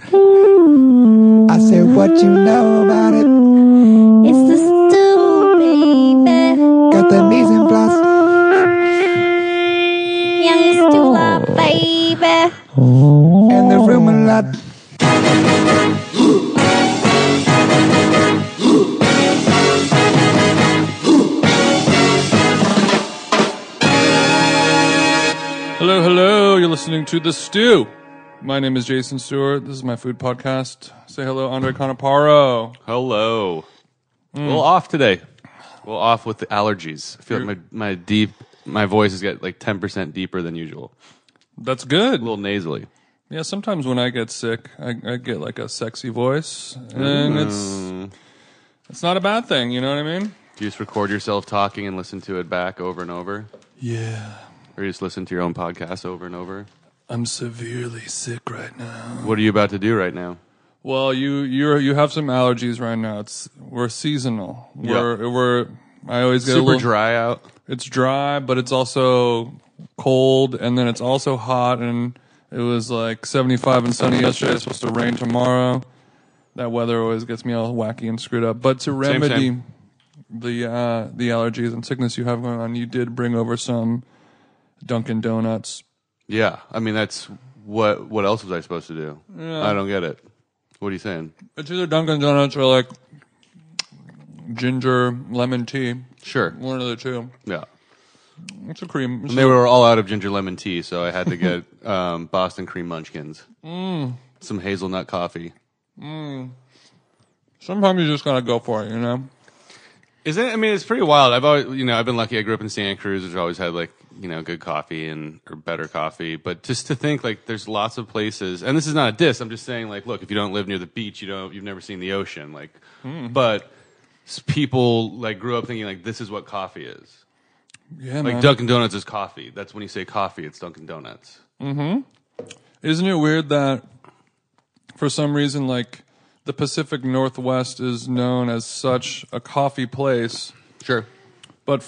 I said, what you know about it? It's the stew, baby. Got the mise en place. Young stew, baby. And the room a lot. Hello, hello. You're listening to The Stew. My name is Jason Stewart. This is my food podcast. Say hello, Andre Conaparo. Hello. A little off today. A little off with the allergies. I feel like my voice is get like 10% deeper than usual. That's good. A little nasally. Yeah, sometimes when I get sick, I get like a sexy voice, and it's not a bad thing. You know what I mean? Do you just record yourself talking and listen to it back over and over? Yeah. Or you just listen to your own podcast over and over? I'm severely sick right now. What are you about to do right now? Well, you have some allergies right now. We're seasonal. I always get Super dry out. It's dry, but it's also cold, and then it's also hot, and it was like 75 and sunny yesterday. It's supposed to rain tomorrow. That weather always gets me all wacky and screwed up. But to remedy the allergies and sickness you have going on, you did bring over some Dunkin' Donuts. Yeah. I mean, that's what else was I supposed to do? Yeah. I don't get it. What are you saying? It's either Dunkin' Donuts or like ginger lemon tea. Sure. One of the two. Yeah. It's a cream. And they were all out of ginger lemon tea, so I had to get Boston cream munchkins. Some hazelnut coffee. Sometimes you just gotta go for it, you know? Isn't it? I mean, it's pretty wild. I've been lucky. I grew up in Santa Cruz, which always had like, good coffee or better coffee. But just to think like there's lots of places, and this is not a diss. I'm just saying like, look, if you don't live near the beach, you've never seen the ocean. Like, but people like grew up thinking like this is what coffee is. Yeah, Like man. Dunkin' Donuts is coffee. That's when you say coffee, it's Dunkin' Donuts. Isn't it weird that for some reason, like, the Pacific Northwest is known as such a coffee place, Sure. but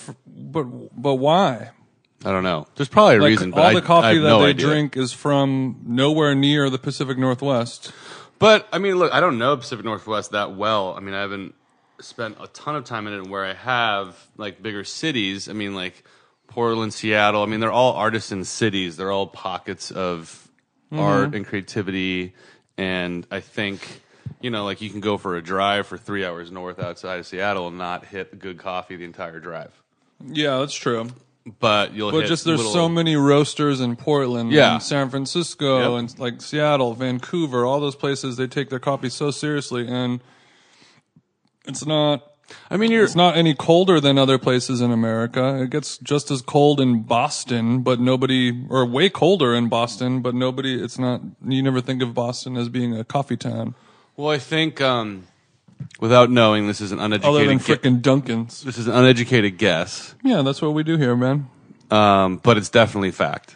why? I don't know. There's probably a Like, reason. But all I the coffee have that no they idea. drink is from nowhere near the Pacific Northwest. But I mean, look, I don't know Pacific Northwest that well. I mean, I haven't spent a ton of time in it. And where I have, like bigger cities, I mean, like Portland, Seattle. I mean, they're all artisan cities. They're all pockets of art and creativity. And I think, like you can go for a drive for 3 hours north outside of Seattle and not hit good coffee the entire drive. Yeah, that's true. But you'll But hit just there's little, so many roasters in Portland Yeah. and San Francisco Yep. and like Seattle, Vancouver, all those places, they take their coffee so seriously, and it's not any colder than other places in America. It gets just as cold in Boston, or way colder in Boston, but you never think of Boston as being a coffee town. Well, I think without knowing, this is an Other uneducated than frickin' Dunkin's. this is an uneducated guess. Yeah, that's what we do here, man. But it's definitely fact.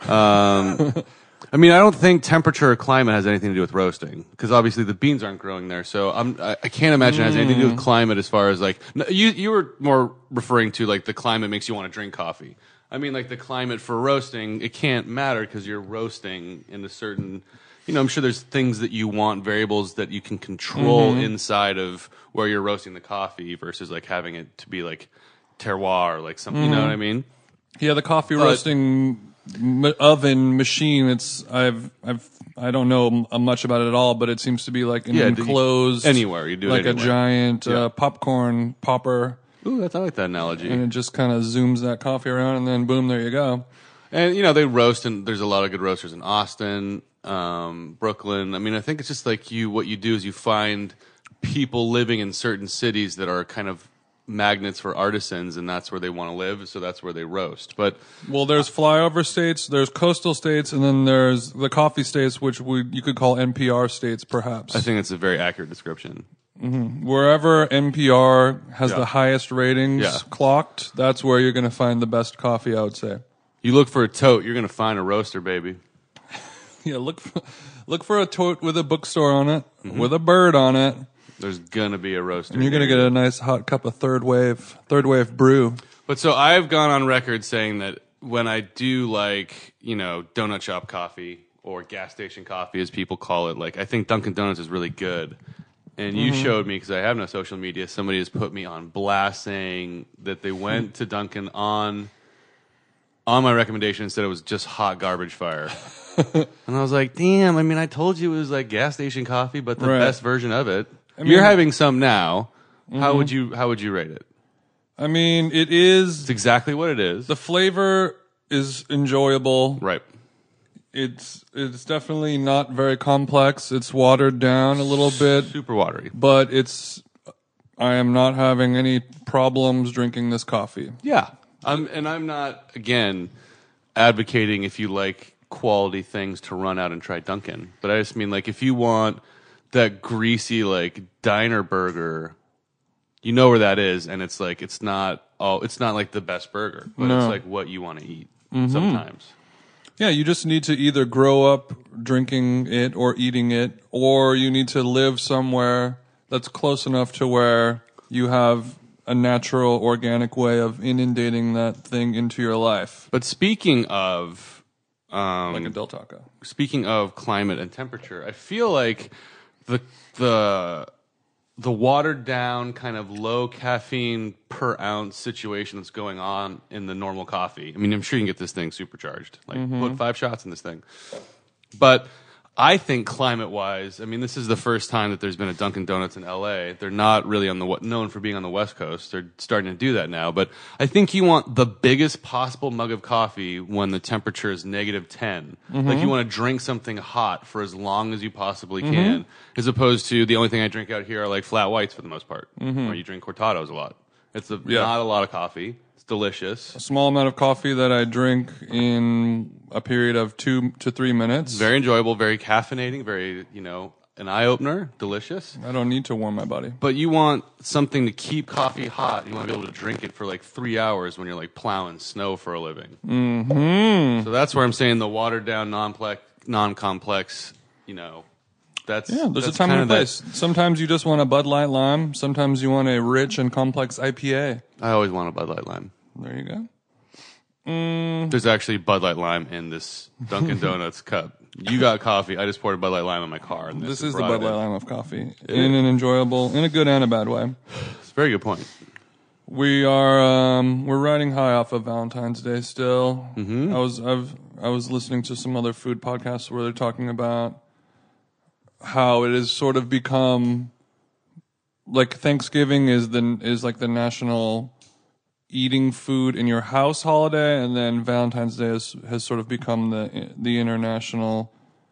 I mean, I don't think temperature or climate has anything to do with roasting, because obviously the beans aren't growing there. So I can't imagine it has anything to do with climate as far as like you were more referring to like the climate makes you want to drink coffee. I mean, like the climate for roasting, it can't matter because you're roasting in a certain. I'm sure there's things that you want, variables that you can control inside of where you're roasting the coffee versus like having it to be like terroir, like something. You know what I mean? Yeah, the coffee roasting oven machine. I don't know much about it at all, but it seems to be like an enclosed anywhere. You do it like anywhere. a giant popcorn popper, Ooh, I like that analogy. and it just kind of zooms that coffee around, and then boom, there you go. And they roast, and there's a lot of good roasters in Austin, Brooklyn. I mean, I think it's just like what you do is you find people living in certain cities that are kind of magnets for artisans, and that's where they want to live, so that's where they roast. But Well, there's flyover states, there's coastal states, and then there's the coffee states, which you could call NPR states, perhaps. I think it's a very accurate description. Wherever NPR has Yeah. the highest ratings Yeah. clocked, that's where you're going to find the best coffee, I would say. You look for a tote, you're going to find a roaster, baby. Yeah, look for a tote with a bookstore on it, with a bird on it, There's going to be a roaster. and you're going to get a nice hot cup of third wave brew. But so I've gone on record saying that when I do like, donut shop coffee or gas station coffee, as people call it. Like, I think Dunkin' Donuts is really good. And you showed me, because I have no social media, somebody has put me on blast saying that they went to Dunkin' on my recommendation and said it was just hot garbage fire. And I was like, damn, I mean, I told you it was like gas station coffee, but the best version of it. You're having some now. How would you rate it? I mean, it's exactly what it is. The flavor is enjoyable. Right. It's definitely not very complex. It's watered down a little bit. Super watery. But I am not having any problems drinking this coffee. Yeah. I'm not, again, advocating if you like quality things to run out and try Dunkin'. But I just mean, like, if you want that greasy, like, diner burger, you know where that is, and it's like, it's not like the best burger, but it's like what you want to eat sometimes. Yeah, you just need to either grow up drinking it or eating it, or you need to live somewhere that's close enough to where you have a natural, organic way of inundating that thing into your life. But speaking of... like a Del Taco. Speaking of climate and temperature, I feel like the watered down kind of low caffeine per ounce situation that's going on in the normal coffee. I mean, I'm sure you can get this thing supercharged. Like, put 5 shots in this thing. But I think climate-wise, I mean, this is the first time that there's been a Dunkin' Donuts in L.A. They're not really known for being on the West Coast. They're starting to do that now. But I think you want the biggest possible mug of coffee when the temperature is -10. Like, you want to drink something hot for as long as you possibly can, as opposed to the only thing I drink out here are, like, flat whites for the most part, or you drink cortados a lot. It's not a lot of coffee. Delicious. A small amount of coffee that I drink in a period of 2 to 3 minutes. Very enjoyable, very caffeinating, very, an eye-opener. Delicious. I don't need to warm my body. But you want something to keep coffee hot. You want to be able to drink it for like 3 hours when you're like plowing snow for a living. So that's where I'm saying the watered-down, non-complex, there's a time and a place. Sometimes you just want a Bud Light Lime. Sometimes you want a rich and complex IPA. I always want a Bud Light Lime. There you go. There's actually Bud Light Lime in this Dunkin' Donuts cup. You got coffee. I just poured a Bud Light Lime in my car. And this is the Bud Light Lime of coffee. In a good and a bad way. It's a very good point. We're riding high off of Valentine's Day still. I was listening to some other food podcasts where they're talking about how it has sort of become like Thanksgiving is like the national eating food in your house holiday, and then Valentine's Day has sort of become the international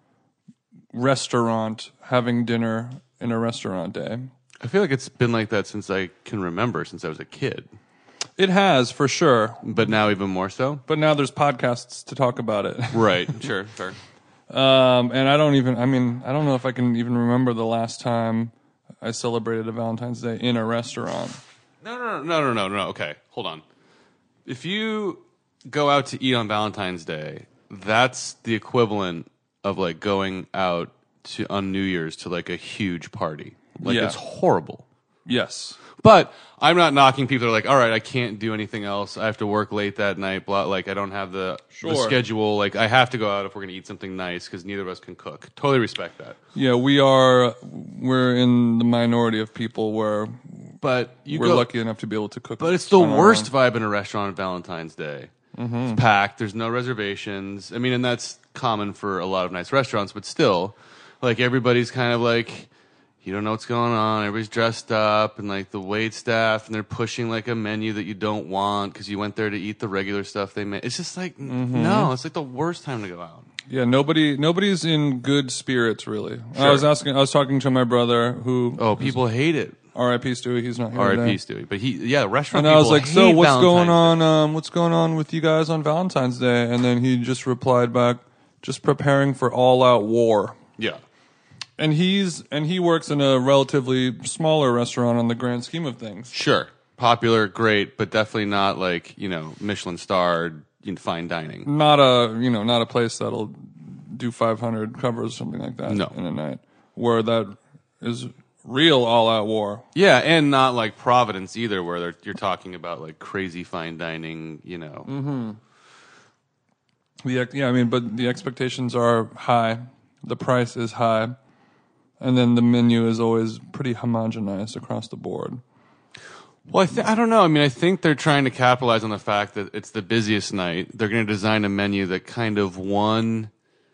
restaurant, having dinner in a restaurant day. I feel like it's been like that since I can remember, since I was a kid. It has, for sure. But now even more so? But now there's podcasts to talk about it. Right, sure, fair. And I don't know if I can even remember the last time I celebrated a Valentine's Day in a restaurant. No. Okay, hold on. If you go out to eat on Valentine's Day, that's the equivalent of like going out on New Year's to like a huge party. Like, it's horrible. Yes. But I'm not knocking people that are like, all right, I can't do anything else. I have to work late that night. Blah, like, I don't have the schedule. Like, I have to go out if we're going to eat something nice because neither of us can cook. Totally respect that. Yeah, we're in the minority of people where we're lucky enough to be able to cook. But it's the worst vibe in a restaurant on Valentine's Day. It's packed. There's no reservations. I mean, and that's common for a lot of nice restaurants, but still, like, everybody's kind of like, you don't know what's going on. Everybody's dressed up, and like the wait staff, and they're pushing like a menu that you don't want because you went there to eat the regular stuff they made. It's just like, no, it's like the worst time to go out. Yeah, nobody's in good spirits, really. Sure. I was talking to my brother who... Oh, people hate it. R.I.P. Stewie, he's not here R.I.P. Stewie. But restaurant and people I was like, so what's going on, Day. What's going on with you guys on Valentine's Day? And then he just replied back, just preparing for all-out war. Yeah. And he works in a relatively smaller restaurant on the grand scheme of things. Sure. Popular, great, but definitely not like, Michelin starred fine dining. Not a place that'll do 500 covers or something like that in a night. Where that is real all-out war. Yeah, and not like Providence either, where you're talking about like crazy fine dining, But the expectations are high. The price is high. And then the menu is always pretty homogenized across the board. Well, I don't know. I mean, I think they're trying to capitalize on the fact that it's the busiest night. They're going to design a menu that kind of one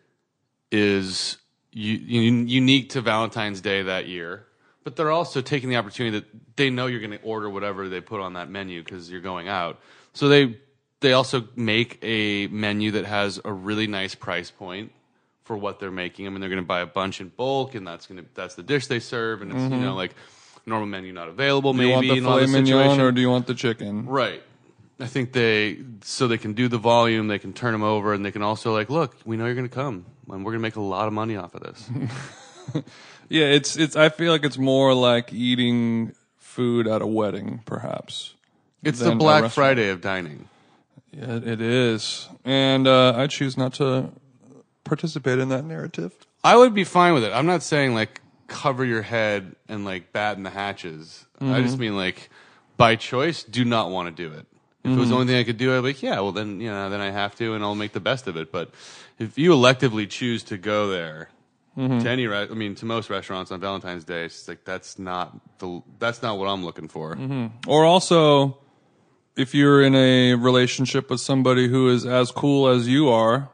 is unique to Valentine's Day that year, but they're also taking the opportunity that they know you're going to order whatever they put on that menu because you're going out. So they also make a menu that has a really nice price point for what they're making. I mean, they're going to buy a bunch in bulk, and that's the dish they serve, and it's like normal menu not available. Do you want the filet mignon or do you want the chicken? Right. I think they can do the volume, they can turn them over, and they can also like, look, we know you're going to come, and we're going to make a lot of money off of this. Yeah, it's. I feel like it's more like eating food at a wedding, perhaps. It's the Black Friday of dining. Yeah, it is, and I choose not to participate in that narrative. I would be fine with it. I'm not saying like cover your head and like batten the hatches. I just mean like by choice, do not want to do it. If it was the only thing I could do, I'd be like, yeah, well then then I have to, and I'll make the best of it. But if you electively choose to go there to any, to most restaurants on Valentine's Day, it's just like that's not what I'm looking for. Or also, if you're in a relationship with somebody who is as cool as you are,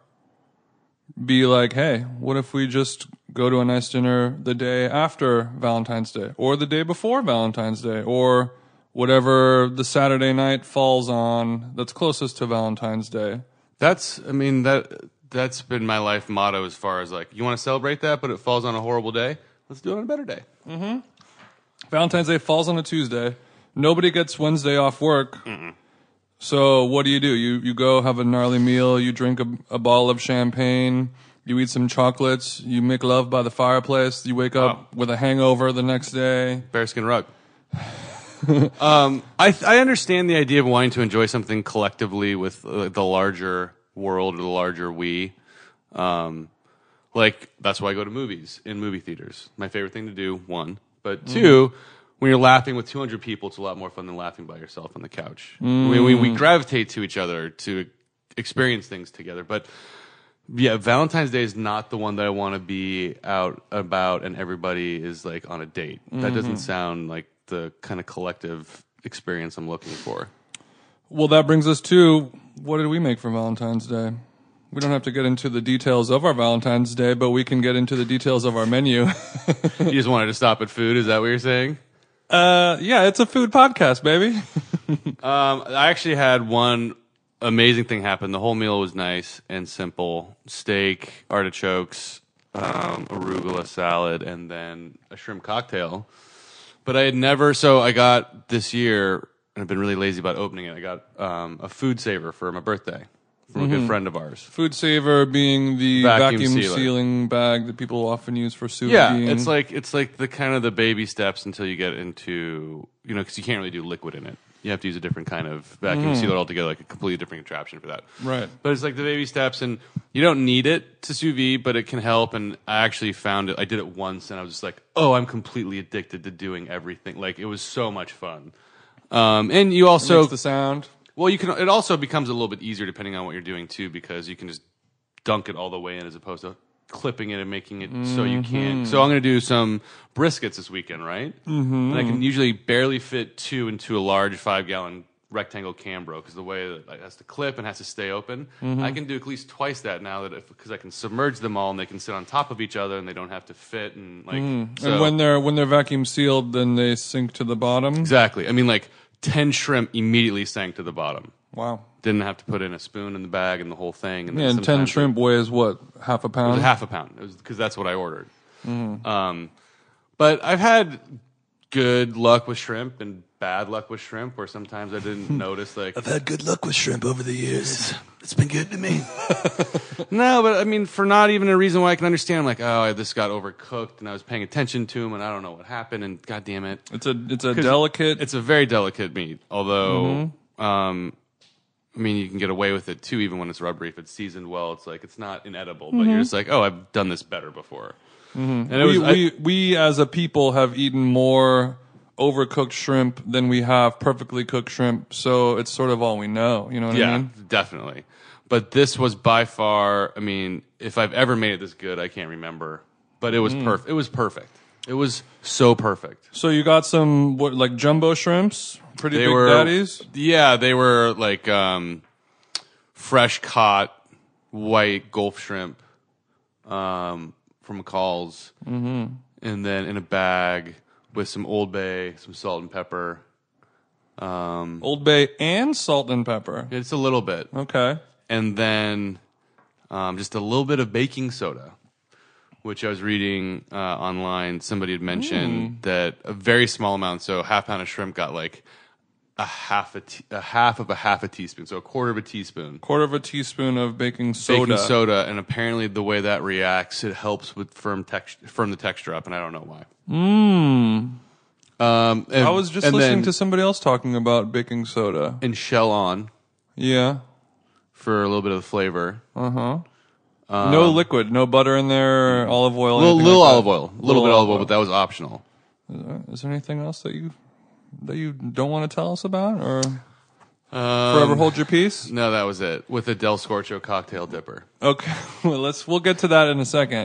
be like, hey, what if we just go to a nice dinner the day after Valentine's Day, or the day before Valentine's Day, or whatever the Saturday night falls on that's closest to Valentine's Day. That's been my life motto as far as like, you want to celebrate that, but it falls on a horrible day? Let's do it on a better day. Valentine's Day falls on a Tuesday. Nobody gets Wednesday off work. So what do? You go have a gnarly meal, you drink a bottle of champagne, you eat some chocolates, you make love by the fireplace, you wake up with a hangover the next day. Bearskin rug. I understand the idea of wanting to enjoy something collectively with the larger world or the larger we. Like, that's why I go to movies in movie theaters. My favorite thing to do, one. But two, when you're laughing with 200 people, it's a lot more fun than laughing by yourself on the couch. We gravitate to each other to experience things together. But yeah, Valentine's Day is not the one that I want to be out about and everybody is like on a date. That doesn't sound like the kind of collective experience I'm looking for. Well, that brings us to, what did we make for Valentine's Day? We don't have to get into the details of our Valentine's Day, but we can get into the details of our menu. You just wanted to stop at food? Is that what you're saying? Yeah, it's a food podcast, baby. I actually had one amazing thing happen. The whole meal was nice and simple. Steak, artichokes, arugula salad, and then a shrimp cocktail. But I had never, so I got this year, and I've been really lazy about opening it, I got a food saver for my birthday from a good friend of ours. Food saver being the vacuum sealing bag that people often use for sous vide. Yeah, it's like the kind of the baby steps until you get into, because you can't really do liquid in it. You have to use a different kind of vacuum sealer altogether, like a completely different contraption for that. Right. But it's like the baby steps, and you don't need it to sous vide, but it can help. And I actually found it. I did it once, and I was just like, oh, I'm completely addicted to doing everything. Like, it was so much fun. And you also... It makes the sound. Well, it also becomes a little bit easier depending on what you're doing, too, because you can just dunk it all the way in as opposed to clipping it and making it so you can't. So I'm going to do some briskets this weekend, right? And I can usually barely fit 2 into a large 5-gallon rectangle Cambro because the way that it has to clip and has to stay open. I can do at least twice that now because I can submerge them all and they can sit on top of each other and they don't have to fit and like. So, and when they're vacuum sealed, then they sink to the bottom. Exactly. I mean, like 10 shrimp immediately sank to the bottom. Wow. Didn't have to put in a spoon in the bag and the whole thing. And yeah, and 10 shrimp weighs what, half a pound? It was half a pound. It was because that's what I ordered. But I've had good luck with shrimp and bad luck with shrimp, where sometimes I didn't notice. Like, I've had good luck with shrimp over the years. It's been good to me. No, but I mean, for not even a reason why I can understand. I'm like, oh, this got overcooked, and I was paying attention to them, and I don't know what happened. And God damn it, it's a delicate. It's a very delicate meat. Although, I mean, you can get away with it too, even when it's rubbery. If it's seasoned well, it's like it's not inedible, but you're just like, oh, I've done this better before. And we as a people have eaten more overcooked shrimp than we have perfectly cooked shrimp, so it's sort of all we know. You know what I mean? Yeah, definitely. But this was by far, I mean, if I've ever made it this good, I can't remember. But it was perfect. It was perfect. It was so perfect. So you got some like jumbo shrimps, pretty They big were, daddies. yeah, they were like fresh caught white Gulf shrimp from McCall's, and then in a bag with some Old Bay, some salt and pepper. Old Bay and salt and pepper. It's a little bit, Okay. and then just a little bit of baking soda, which I was reading online. Somebody had mentioned that a very small amount, so half pound of shrimp got like a half of a teaspoon, so a quarter of a teaspoon. Quarter of a teaspoon of baking soda. Baking soda, and apparently the way that reacts, it helps with firm the texture up, and I don't know why. I was just listening to somebody else talking about baking soda. and shell on Yeah. for a little bit of the flavor. No liquid, no butter in there, olive oil. Little anything like olive that. oil, a little bit of olive oil, but that was optional. Is there anything else that you don't want to tell us about, or forever hold your peace? No, that was it with a Del Scorcho cocktail dipper. Okay, we'll get to that in a second.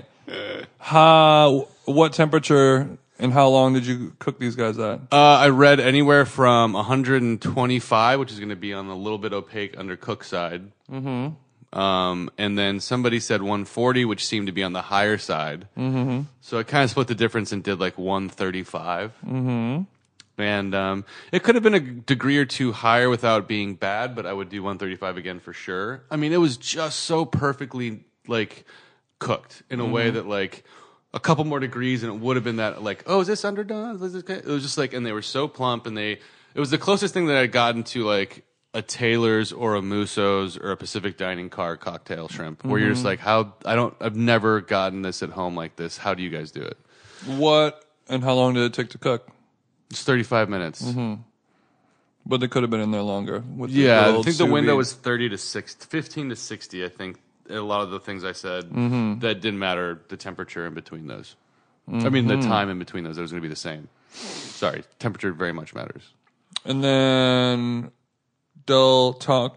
What temperature and how long did you cook these guys at? I read anywhere from 125, which is going to be on the little bit opaque undercooked side. And then somebody said 140, which seemed to be on the higher side. So I kind of split the difference and did like 135. And it could have been a degree or two higher without being bad, but I would do 135 again for sure. I mean, it was just so perfectly like cooked in a way that like a couple more degrees and it would have been that like, oh, is this underdone? Is this okay? It was just like, and they were so plump, and it was the closest thing that I'd gotten to like a Taylor's or a Musso's or a Pacific Dining car cocktail shrimp, where you're just like, I've never gotten this at home like this. How do you guys do it? What and how long did it take to cook? It's 35 minutes. But they could have been in there longer. With the Yeah, good I old think the sous window vide. was 15 to 60. I think a lot of the things I said that didn't matter. The temperature in between those. I mean, the time in between those. It was going to be the same. Sorry, temperature very much matters. And then Del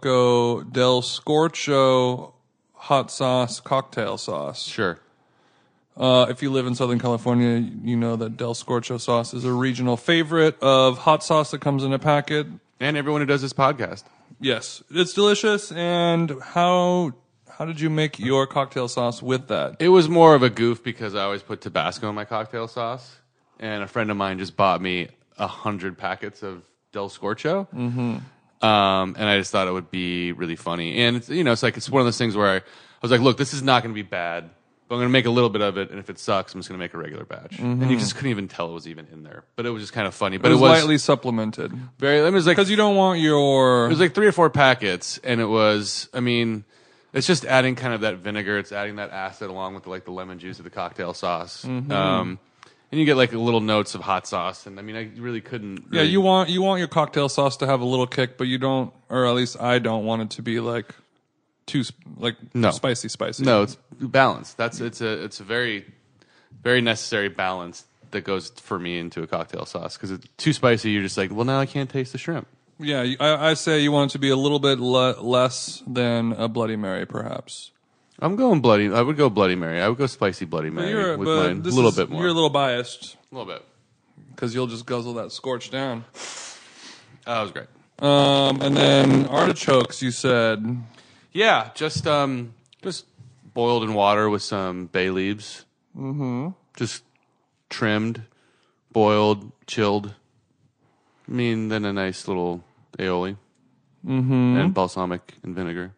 Scorcho hot sauce cocktail sauce. Sure. If you live in Southern California, you know that Del Scorcho sauce is a regional favorite of hot sauce that comes in a packet. And everyone who does this podcast. Yes, it's delicious. And how did you make your cocktail sauce with that? It was more of a goof because I always put Tabasco in my cocktail sauce, and a friend of mine just bought me 100 packets of Del Scorcho, and I just thought it would be really funny. And it's one of those things where I was like, look, this is not going to be bad, but I'm going to make a little bit of it, and if it sucks, I'm just going to make a regular batch. And you just couldn't even tell it was even in there, but it was just kind of funny. But It was lightly supplemented very. It was like because you don't want your. It was like 3 or 4 packets, and it was. I mean, it's just adding kind of that vinegar. It's adding that acid along with the lemon juice of the cocktail sauce. And you get like little notes of hot sauce. And I mean, I really couldn't. Yeah, you want your cocktail sauce to have a little kick, but you don't, or at least I don't want it to be like too spicy. No, it's balanced. It's a very, very necessary balance that goes for me into a cocktail sauce, because it's too spicy. You're just like, well, now I can't taste the shrimp. Yeah, I say you want it to be a little bit less than a Bloody Mary, perhaps. I'm going bloody. I would go Bloody Mary. I would go spicy Bloody Mary with mine. A little bit more. You're a little biased A little bit. because you'll just guzzle that scorch down. That was great. And then artichokes, you said. Yeah, just boiled in water with some bay leaves. Just trimmed, boiled, chilled. I mean, then a nice little aioli. And balsamic and vinegar.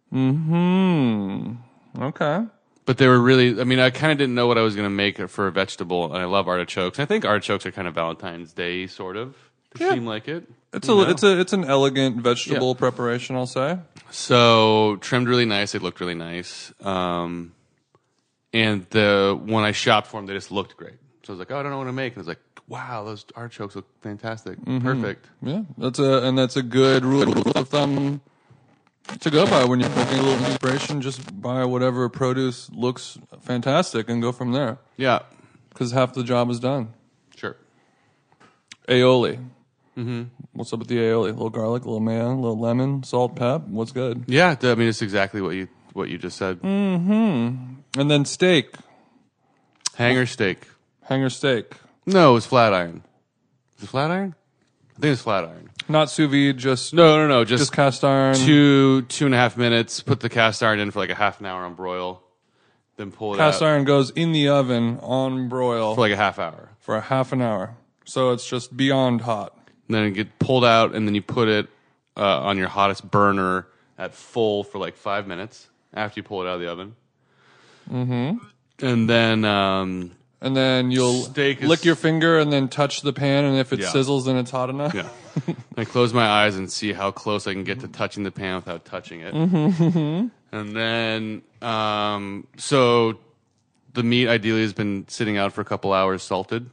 Okay. But they were really, I mean, I kind of didn't know what I was going to make for a vegetable, and I love artichokes. I think artichokes are kind of Valentine's Day, sort of. They seem like it. It's an elegant vegetable preparation, I'll say. So trimmed really nice. They looked really nice. And when I shopped for them, they just looked great. So I was like, oh, I don't know what to make. And I was like, wow, those artichokes look fantastic. Perfect. Yeah, that's a good rule of thumb to go by when you're cooking. A little inspiration, just buy whatever produce looks fantastic and go from there. Yeah, Because half the job is done. sure. Aioli. Mm-hmm. What's up with the aioli? A little garlic, a little mayo, a little lemon, salt, pep. What's good? Yeah, I mean, it's exactly what you just said. And then steak. Hanger steak. Hanger steak. No, it was flat iron. Is it flat iron? I think it's flat iron. Not sous vide, just No. just cast iron. 2.5 minutes. Put the cast iron in for like a half an hour on broil. Then pull it Cast out iron goes in the oven on broil for like a half hour. for a half an hour. So it's just beyond hot. And then it get pulled out, and then you put it on your hottest burner at full for like 5 minutes after you pull it out of the oven. Mm-hmm. And then you'll Steak is- lick your finger and then touch the pan, and if it Yeah. sizzles, then it's hot enough. yeah, I close my eyes and see how close I can get to touching the pan without touching it. Mm-hmm. And then, so the meat ideally has been sitting out for a couple hours, salted.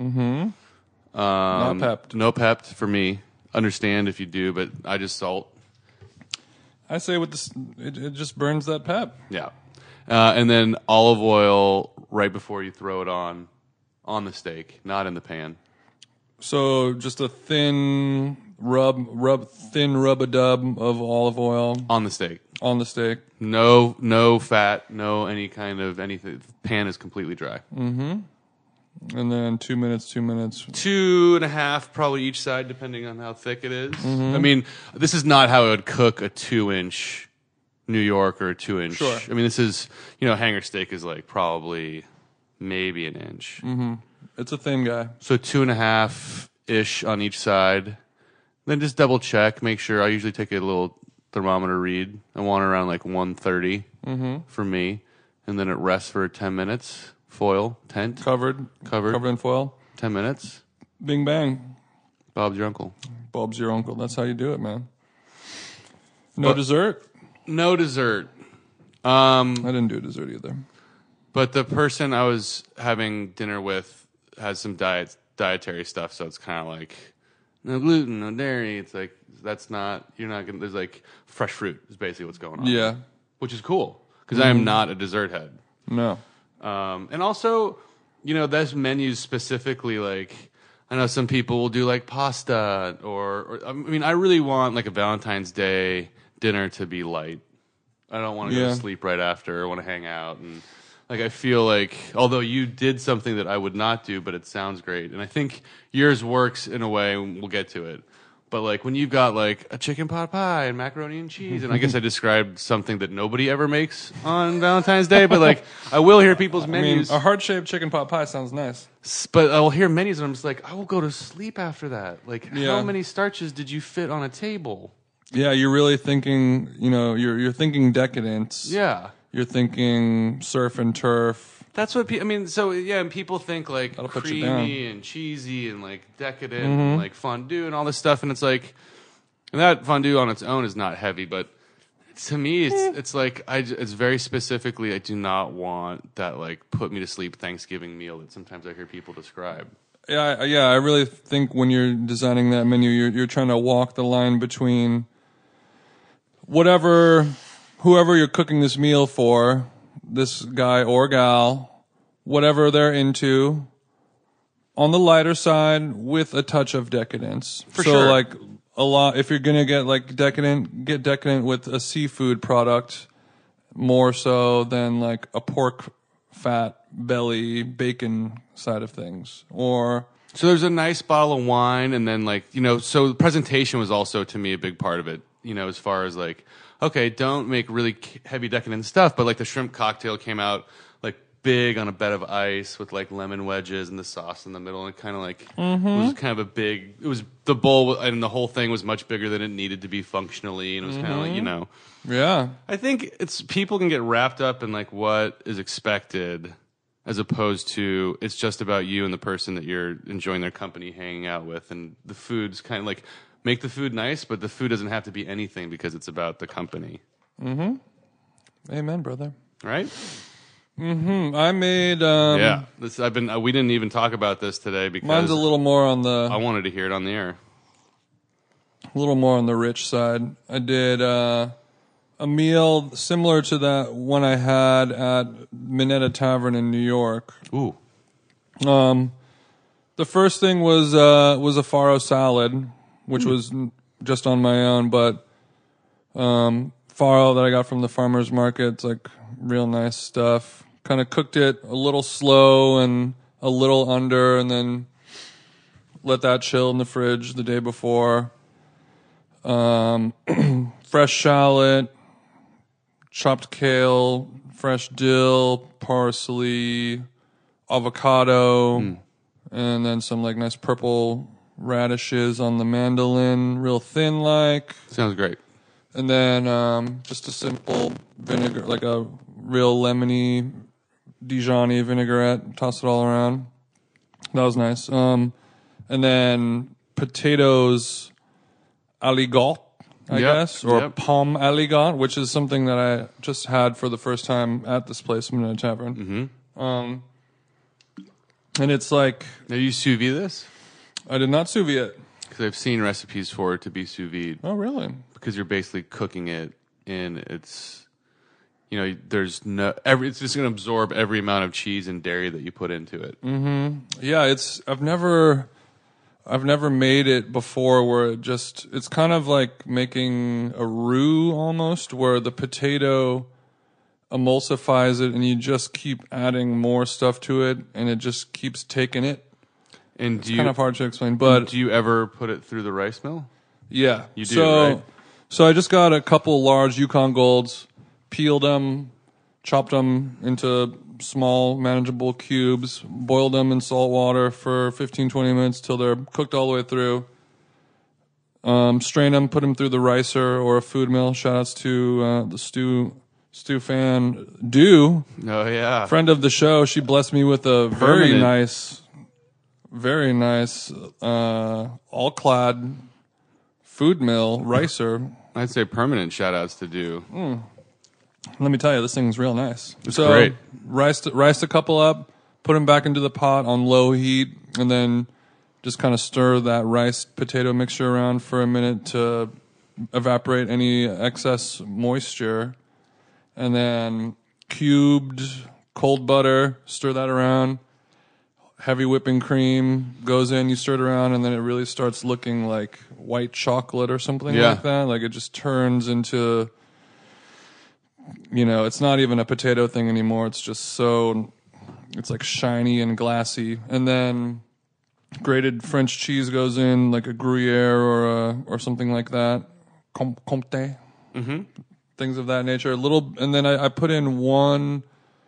Not pepped. No pepped for me. Understand if you do, but I just salt. I say with this, it just burns that pep. Yeah. And then olive oil right before you throw it on the steak, not in the pan. So just a thin rub-a-dub of olive oil On the steak. on the steak. No fat, no any kind of anything. The pan is completely dry. And then 2 minutes. 2.5 probably each side, depending on how thick it is. I mean, this is not how I would cook a 2-inch New York or a 2-inch. Sure. I mean, this is, hanger steak is like probably maybe an inch. It's a thin guy. So 2.5-ish on each side. Then just double check, make sure. I usually take a little thermometer read. I want it around like 130 for me. And then it rests for 10 minutes. Foil, tent. Covered in foil. 10 minutes. Bing bang. Bob's your uncle. Bob's your uncle. That's how you do it, man. No dessert? No dessert. I didn't do dessert either. But the person I was having dinner with has some dietary stuff, so it's kind of like no gluten, no dairy. It's like you're not gonna. There's like fresh fruit is basically what's going on. Yeah. Which is cool because I am not a dessert head. No. And also, those menus specifically, like, I know some people will do like pasta or I mean, I really want like a Valentine's Day dinner to be light. I don't want to go to sleep right after. I want to hang out. And like, I feel like, although you did something that I would not do, but it sounds great. And I think yours works in a way, and we'll get to it. But like when you've got like a chicken pot pie and macaroni and cheese, and I guess I described something that nobody ever makes on Valentine's Day, but like I will hear people's menus. I mean, a heart-shaped chicken pot pie sounds nice. But I will hear menus and I'm just like, I will go to sleep after that. Like, Yeah. how many starches did you fit on a table? Yeah, you're really thinking, you're thinking decadence. Yeah. You're thinking surf and turf. That's what and people think like That'll put you creamy and cheesy and like decadent and like fondue and all this stuff, and it's like, and that fondue on its own is not heavy, but to me it's like it's very specifically, I do not want that like put me to sleep Thanksgiving meal that sometimes I hear people describe. Yeah, I really think when you're designing that menu, you're trying to walk the line between whoever you're cooking this meal for, this guy or gal, whatever they're into, on the lighter side with a touch of decadence. For so sure. like a lot, if you're gonna get like decadent, get decadent with a seafood product more so than like a pork fat belly bacon side of things. Or So there's a nice bottle of wine, and then like, so the presentation was also to me a big part of it, as far as like, okay, don't make really heavy decadent stuff, but like the shrimp cocktail came out like big on a bed of ice with like lemon wedges and the sauce in the middle, and it kind of like it was kind of the bowl and the whole thing was much bigger than it needed to be functionally, and it was kind of like, yeah, I think it's people can get wrapped up in like what is expected as opposed to it's just about you and the person that you're enjoying their company, hanging out with, and the food's kind of like make the food nice, but the food doesn't have to be anything because it's about the company. Amen, brother. Right? I made Yeah. We didn't even talk about this today because mine's a little more on the I wanted to hear it on the air. rich side. I did a meal similar to that one I had at Minetta Tavern in New York. Ooh. The first thing was a farro salad, which was just on my own, but farro that I got from the farmer's market. It's like real nice stuff. Kind of cooked it a little slow and a little under, and then let that chill in the fridge the day before. Fresh shallot, chopped kale, fresh dill, parsley, avocado, and then some like nice purple radishes on the mandolin, real thin like. Sounds great. And then just a simple vinegar, like a real lemony Dijon-y vinaigrette. Toss it all around. That was nice. And then potatoes aligot, I guess, or pomme aligot, which is something that I just had for the first time at this place, Midnight Tavern. And it's like... Now, you sous vide this? I did not sous vide it. Because I've seen recipes for it to be sous vide. Oh, really? Because you're basically cooking it in its... You know, there's no... it's just going to absorb every amount of cheese and dairy that you put into it. Yeah, it's... I've never made it before where it's kind of like making a roux almost, where the potato emulsifies it and you just keep adding more stuff to it and it just keeps taking it. And it's kind of hard to explain, but... Do you ever put it through the rice mill? Yeah. You do, right? So I just got a couple large Yukon Golds, peeled them, chopped them into small, manageable cubes, boiled them in salt water for 15, 20 minutes till they're cooked all the way through. Strain them, put them through the ricer or a food mill. Shout outs to the stew fan, Dew. Oh, yeah. Friend of the show. She blessed me with a very nice, all-clad food mill ricer. I'd say permanent shout-outs to Dew. Let me tell you, this thing's real nice. It's great. Riced a couple up, put them back into the pot on low heat, and then just kind of stir that rice potato mixture around for a minute to evaporate any excess moisture. And then cubed cold butter, stir that around. Heavy whipping cream goes in, you stir it around, and then it really starts looking like white chocolate or something like that. Like it just turns into... You know, it's not even a potato thing anymore. It's just it's like shiny and glassy. And then grated French cheese goes in, like a Gruyere or something like that. Comté. Things of that nature. And then I put in one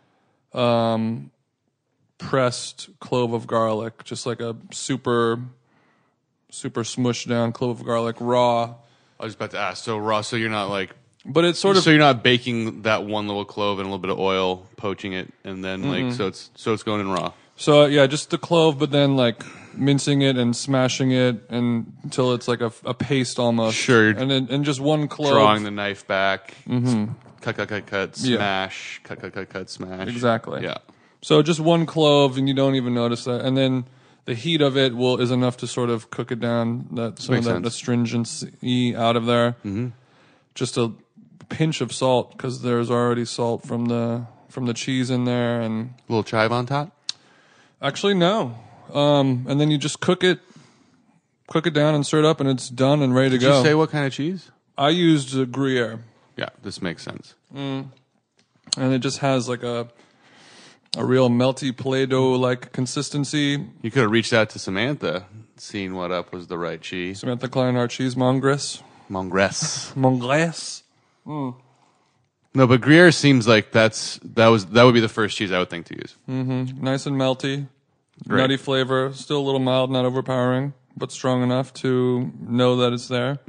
pressed clove of garlic, just like a super smushed down clove of garlic, raw. I was about to ask. So raw, so you're not like... But it's sort of... So you're not baking that one little clove in a little bit of oil, poaching it, and then like so it's going in raw. So yeah, just the clove, but then like mincing it and smashing it until it's like a paste almost. Sure. And just one clove. Drawing the knife back. Cut, smash. Cut, smash. Exactly. Yeah. So just one clove, and you don't even notice that, and then the heat of it is enough to sort of cook it down, some of that astringency out of there. Just a pinch of salt, because there's already salt from the cheese in there, and A little chive on top? actually no. And then you just cook it down and stir it up, and it's done and ready to Did go. you say what kind of cheese? I used a Gruyere, Yeah, this makes sense. and it just has like a real melty Play-Doh like consistency. You could have reached out to Samantha, seen what up was the right cheese. Samantha Kleinhardt cheesemongress. Mongress. Mongress. No, but Gruyere seems like that would be the first cheese I would think to use. Nice and melty, Great. nutty flavor, still a little mild, not overpowering, but strong enough to know that it's there.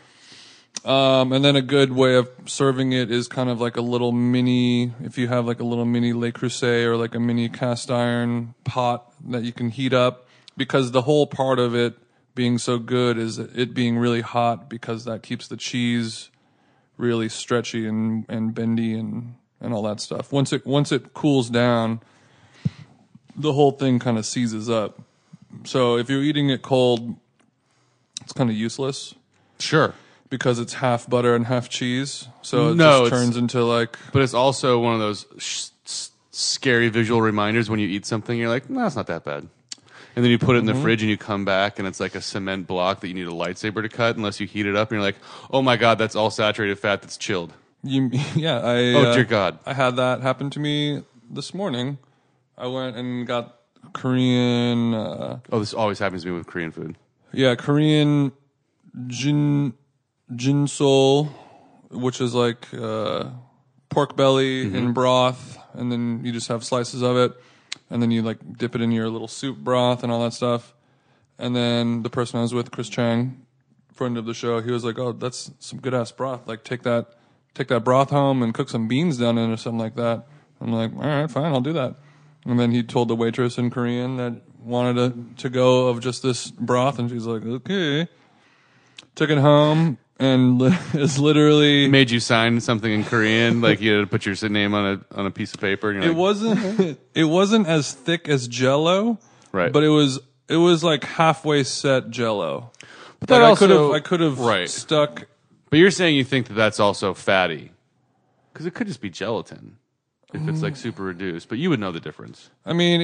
And then a good way of serving it is kind of like a little mini, if you have like a little mini Le Creuset or like a mini cast iron pot that you can heat up, because the whole part of it being so good is it being really hot, because that keeps the cheese really stretchy and bendy and all that stuff. Once it cools down, the whole thing kind of seizes up. So if you're eating it cold, it's kind of useless. Sure. Because it's half butter and half cheese. So it No, just turns into like... But it's also one of those scary visual reminders when you eat something, you're like, no, it's not that bad. and then you put it in the fridge and you come back and it's like a cement block that you need a lightsaber to cut unless you heat it up and you're like, oh my god, that's all saturated fat that's chilled. Yeah, Oh dear God. I had that happen to me this morning. I went and got Korean. This always happens to me with Korean food. Yeah, Korean jinsol, which is like pork belly in broth, and then you just have slices of it, and then you like dip it in your little soup broth and all that stuff. And then the person I was with, Chris Chang, friend of the show, he was like, "Oh, that's some good ass broth. Like take that broth home and cook some beans down in it or something like that." I'm like, "All right, fine, I'll do that." And then he told the waitress in Korean that wanted to go of just this broth, and she's like, "Okay." Took it home, and it's literally Made you sign something in Korean, like you had to put your name on a piece of paper. And you're it wasn't as thick as Jell-O, Right. But it was like halfway set Jell-O. But that I could have right. stuck. But you're saying you think that that's also fatty, because it could just be gelatin if it's like super reduced. But you would know the difference. I mean,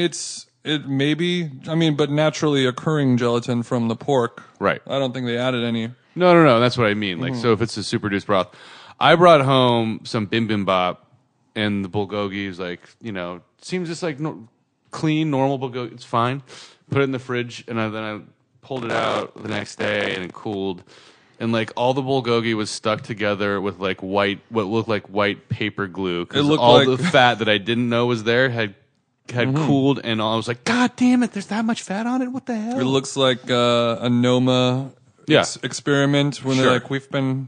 but naturally occurring gelatin from the pork. Right. I don't think they added any. No. That's what I mean. Like, so if it's a super reduced broth, I brought home some bibimbap, and the bulgogi is like, seems just like clean, normal bulgogi. It's fine. Put it in the fridge, and then I pulled it out the next day, and it cooled. And like all the bulgogi was stuck together with like what looked like white paper glue, because all the fat that I didn't know was there had cooled, and I was like, God damn it! There's that much fat on it. What the hell? It looks like a Noma experiment when they're like, we've been,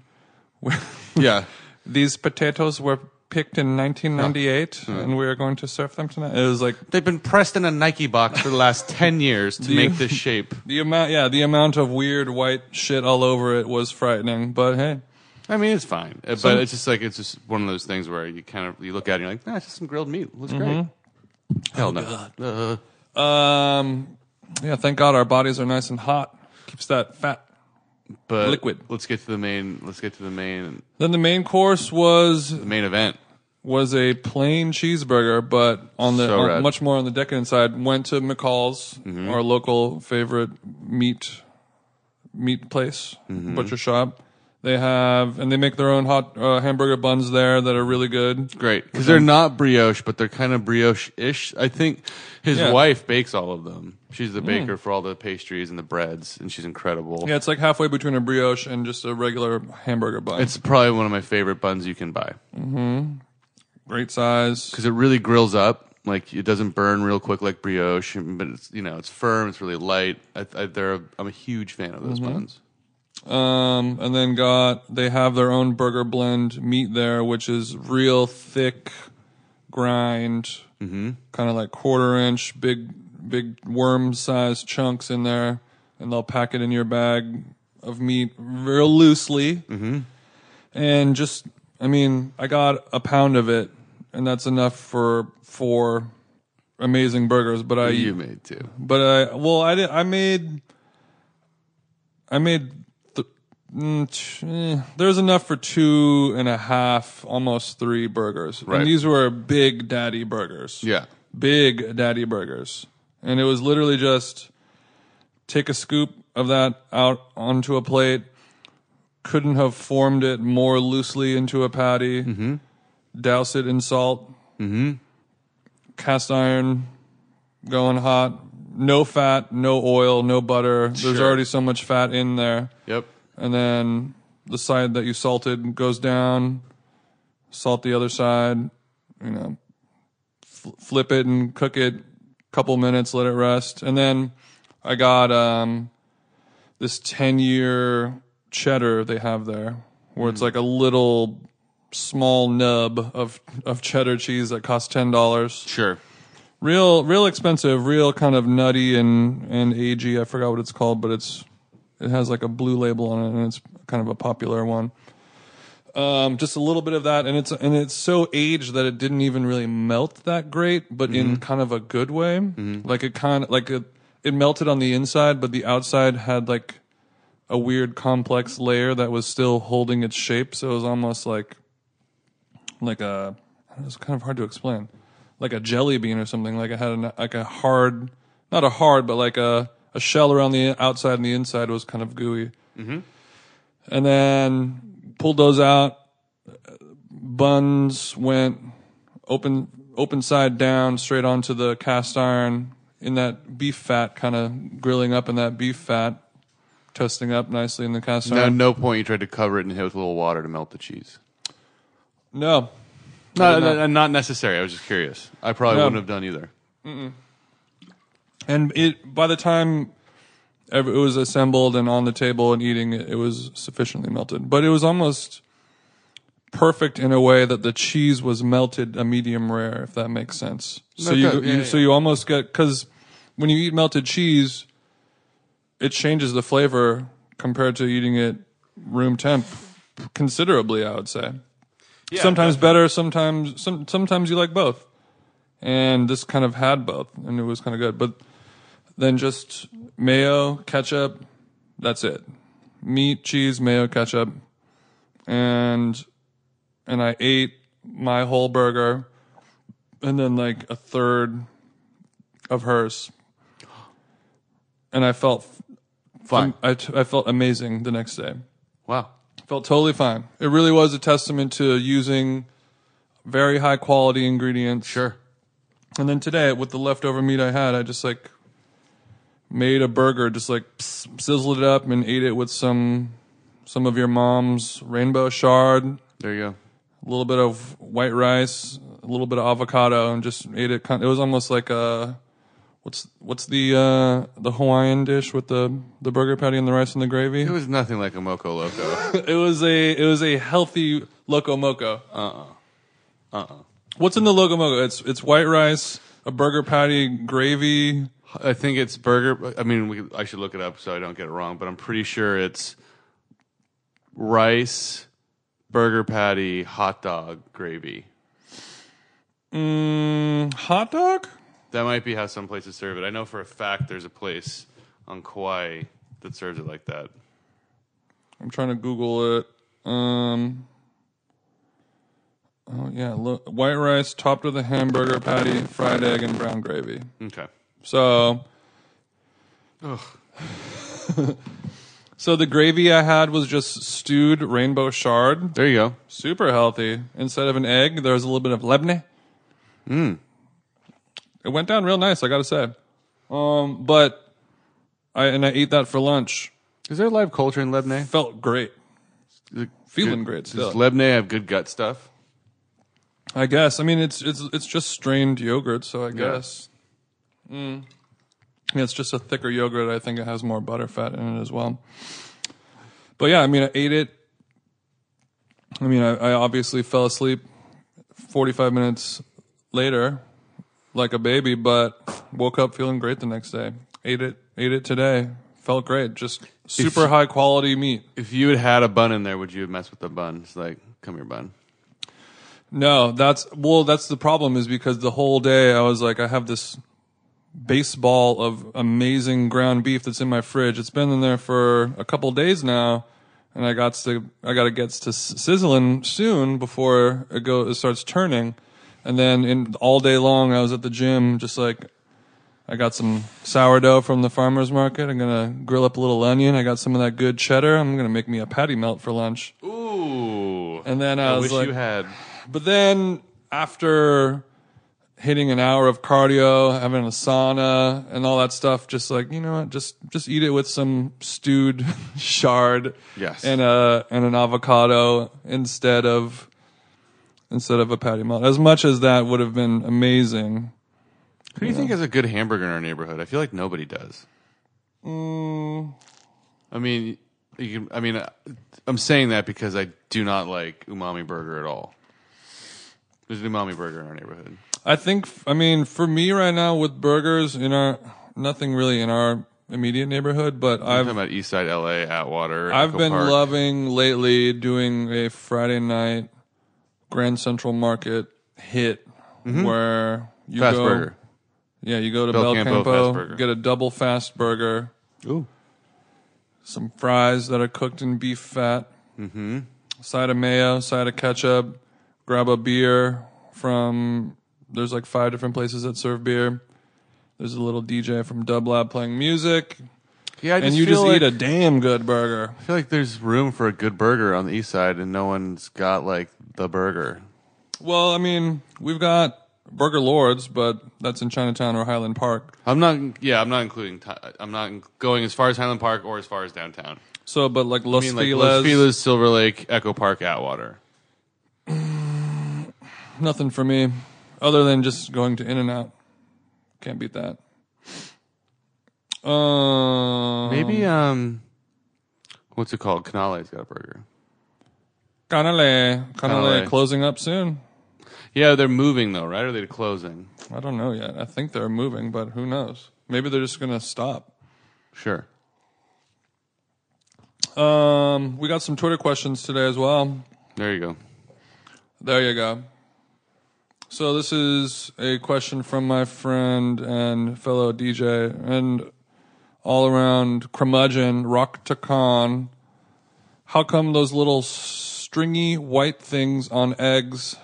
these potatoes were picked in 1998, and we are going to serve them tonight. It was like they've been pressed in a Nike box for the last 10 years to make this shape. The amount of weird white shit all over it was frightening. But hey, I mean, it's fine. But it's just one of those things where you look at it and you're like, it's just some grilled meat. It looks great. Hell no. Thank God our bodies are nice and hot. Keeps that fat liquid. Let's get to the main. Then the main course was the main event. Was a plain cheeseburger, but much more on the decadent side. Went to McCall's, our local favorite meat place, butcher shop. They make their own hot hamburger buns there that are really good. Great, because they're not brioche, but they're kind of brioche-ish. I think his wife bakes all of them. She's the baker for all the pastries and the breads, and she's incredible. Yeah, it's like halfway between a brioche and just a regular hamburger bun. It's probably one of my favorite buns you can buy. Great size. Because it really grills up. Like, it doesn't burn real quick like brioche, but it's firm, it's really light. I'm a huge fan of those buns. And then they have their own burger blend meat there, which is real thick grind, kind of like 1/4 inch, big worm-sized chunks in there, and they'll pack it in your bag of meat real loosely. And I got a pound of it, and that's enough for 4 amazing burgers. But you made 2. But I made. There's enough for 2.5, almost 3 burgers. Right. And these were big daddy burgers. Yeah. Big daddy burgers. And it was literally just take a scoop of that out onto a plate. Couldn't have formed it more loosely into a patty. Douse it in salt. Cast iron going hot. No fat, no oil, no butter. There's already so much fat in there. Yep. And then the side that you salted goes down. Salt the other side. Flip it and cook it. Couple minutes, let it rest. And then I got this 10-year cheddar they have there, where it's like a little small nub of cheddar cheese that costs $10. Sure. Real expensive, real kind of nutty and agey. I forgot what it's called, but it has like a blue label on it, and it's kind of a popular one. Just a little bit of that, and it's so aged that it didn't even really melt that great, but in kind of a good way. Like it melted on the inside, but the outside had like a weird complex layer that was still holding its shape. So it was almost like it was kind of hard to explain, like a jelly bean or something. Like it had a hard, not a hard, but like a shell around the outside and the inside was kind of gooey. Mm-hmm. And then pulled those out. Buns went open side down straight onto the cast iron in that beef fat, kind of grilling up in that beef fat, toasting up nicely in the cast Now, at iron. no point you tried to cover it and hit it with a little water to melt the cheese. No. Not necessary. I was just curious. I probably No. wouldn't have done either. And by the time it was assembled and on the table and eating it, it was sufficiently melted. But it was almost perfect in a way that the cheese was melted a medium rare, if that makes sense. So you almost get, because when you eat melted cheese, it changes the flavor compared to eating it room temp considerably, I would say. Yeah, Sometimes better, sometimes you like both. And this kind of had both, and it was kind of good. But then just mayo, ketchup, that's it. Meat, cheese, mayo, ketchup. And I ate my whole burger and then like a third of hers. And I felt Fine. I felt amazing the next day. Wow. Felt totally fine. It really was a testament to using very high quality ingredients. Sure. And then today, with the leftover meat I had, I just like made a burger, just like sizzled it up and ate it with some of your mom's rainbow shard, There you go. a little bit of white rice, a little bit of avocado, and just ate it. It was almost like a what's the Hawaiian dish with the burger patty and the rice and the gravy? It was nothing like a Moco Loco. It was a healthy Loco Moco. What's in the Loco Moco? It's white rice, a burger patty, gravy. I think it's burger. I mean, I should look it up so I don't get it wrong, but I'm pretty sure it's rice, burger patty, hot dog, gravy. Hot dog? That might be how some places serve it. I know for a fact there's a place on Kauai that serves it like that. I'm trying to Google it. Oh yeah, look, white rice topped with a hamburger patty, fried egg, and brown gravy. Okay. So, so the gravy I had was just stewed rainbow shard, There you go. super healthy. Instead of an egg, there was a little bit of lebne. It went down real nice, I gotta say. But I ate that for lunch. Is there live culture in Lebanon? Felt great, feeling great Does still. Lebanon have good gut stuff? I guess. I mean, it's just strained yogurt, so I guess. Yeah, it's just a thicker yogurt. I think it has more butterfat in it as well. But yeah, I mean, I ate it. I mean, I obviously fell asleep 45 minutes later, like a baby, but woke up feeling great the next day. Ate it today. Felt great. Just super high quality meat. If you had had a bun in there, would you have messed with the bun? It's like, come here, bun. No, that's the problem, is because the whole day I was like, I have this baseball of amazing ground beef that's in my fridge. It's been in there for a couple days now, and I got to get to sizzling soon before it starts turning. And then all day long I was at the gym, just like, I got some sourdough from the farmer's market. I'm gonna grill up a little onion. I got some of that good cheddar. I'm gonna make me a patty melt for lunch. Ooh. And then I was wish like, you had. but then after hitting an hour of cardio, having a sauna and all that stuff, just like, you know what, just eat it with some stewed shard. Yes. And an avocado instead of a patty melt. As much as that would have been amazing. Who do you think has a good hamburger in our neighborhood? I feel like nobody does. I mean, I'm saying that because I do not like Umami Burger at all. There's an Umami Burger in our neighborhood. For me right now with burgers nothing really in our immediate neighborhood, but I'm talking about East Side LA, Atwater. I've Echo been Park. loving lately doing a Friday night Grand Central Market hit where you Fast go. Burger. Yeah, you go to Bel Bel Campo Campo, Fast Burger. get a double fast burger, Ooh. some fries that are cooked in beef fat, side of mayo, side of ketchup, grab a beer from, there's like 5 different places that serve beer, There's a little DJ from Dub Lab playing music. Yeah, And you just eat a damn good burger. I feel like there's room for a good burger on the east side, and no one's got like the burger. Well, I mean, we've got Burger Lords, but that's in Chinatown or Highland Park. I'm not including. I'm not going as far as Highland Park or as far as downtown. So, but like Los Feliz, Los Feliz, Silver Lake, Echo Park, Atwater. nothing for me, other than just going to In-N-Out. Can't beat that. Maybe what's it called? Canale's got a burger. Canale closing up soon. Yeah, they're moving though, right? Or are they closing? I don't know yet. I think they're moving, but who knows? Maybe they're just gonna stop. Sure. We got some Twitter questions today as well. There you go. There you go. So this is a question from my friend and fellow DJ and all around curmudgeon, Rock Takan. How come those little stringy white things on eggs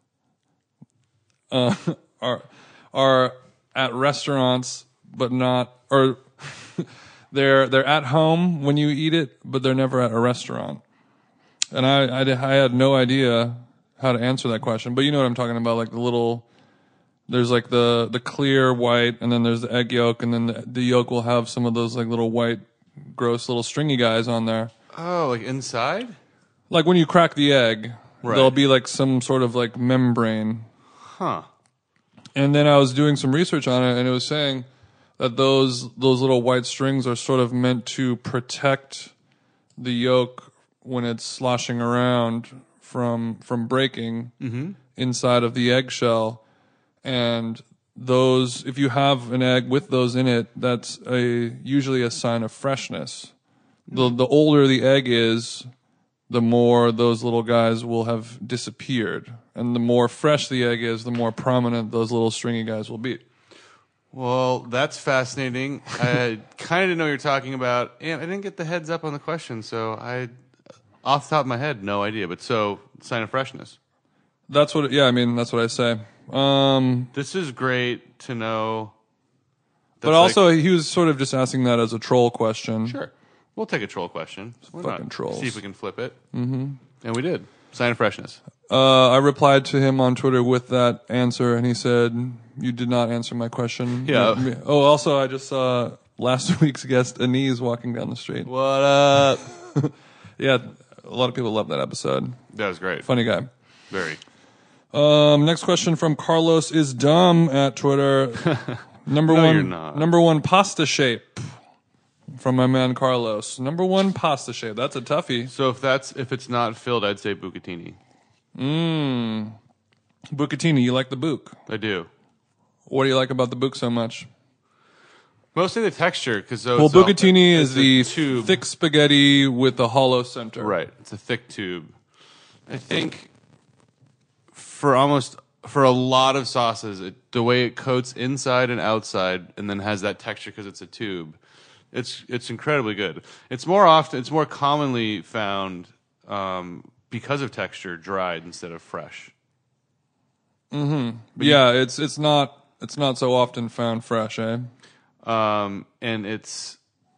are at restaurants, but not, or they're at home when you eat it, but they're never at a restaurant? And I had no idea how to answer that question, but you know what I'm talking about, like the little. There's like the clear white, and then there's the egg yolk, and then the yolk will have some of those like little white, gross little stringy guys on there. Oh, like inside? Like when you crack the egg, Right. there'll be like some sort of like membrane. Huh. And then I was doing some research on it, and it was saying that those little white strings are sort of meant to protect the yolk when it's sloshing around from breaking inside of the eggshell. And those, if you have an egg with those in it, that's usually a sign of freshness. The older the egg is, the more those little guys will have disappeared. And the more fresh the egg is, the more prominent those little stringy guys will be. Well, that's fascinating. I kind of didn't know what you're talking about. And I didn't get the heads up on the question, so off the top of my head, no idea. But so, sign of freshness. That's what I say. This is great to know. But also, he was sort of just asking that as a troll question. Sure. We'll take a troll question. Why Fucking not? trolls. See if we can flip it. Mm-hmm. And we did. Sign of freshness. I replied to him on Twitter with that answer, and he said, "You did not answer my question." Yeah. Oh, also, I just saw last week's guest, Anise, walking down the street. What up? Yeah, a lot of people love that episode. That was great. Funny guy. Very. Next question from Carlos is dumb at Twitter. Number No, one, you're not. number one pasta shape from my man Carlos. Number one pasta shape. That's a toughie. So if it's not filled, I'd say bucatini. Bucatini, you like the buc? I do. What do you like about the buc so much? Mostly the texture, because Well, bucatini it's is a the tube. thick spaghetti with the hollow center. Right. It's a thick tube. I think for a lot of sauces, the way it coats inside and outside, and then has that texture because it's a tube, it's incredibly good. It's more commonly found because of texture, dried instead of fresh. Yeah, it's not so often found fresh, eh? And it's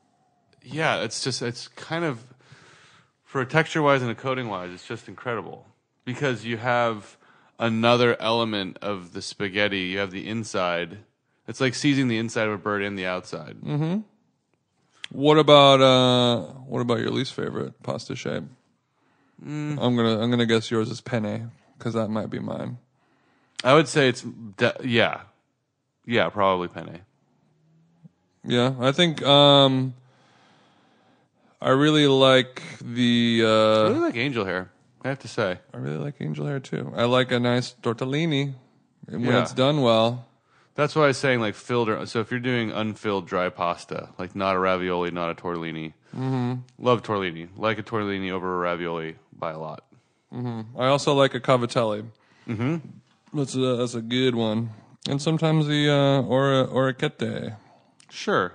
kind of, for a texture wise and a coating wise, it's just incredible because you have another element of the spaghetti. You have the inside. It's like seasoning the inside of a bird and the outside. Mm-hmm. What about your least favorite pasta shape? I'm gonna guess yours is penne because that might be mine. I would say it's probably penne. Yeah, I think I really like the. I really like angel hair. I have to say. I really like angel hair too. I like a nice tortellini when Yeah. it's done well. That's why I was saying like filled. So if you're doing unfilled dry pasta, like not a ravioli, not a tortellini. Mm-hmm. Love tortellini. Like a tortellini over a ravioli by a lot. I also like a cavatelli. Mm-hmm. That's a good one. And sometimes the orecchiette. Sure.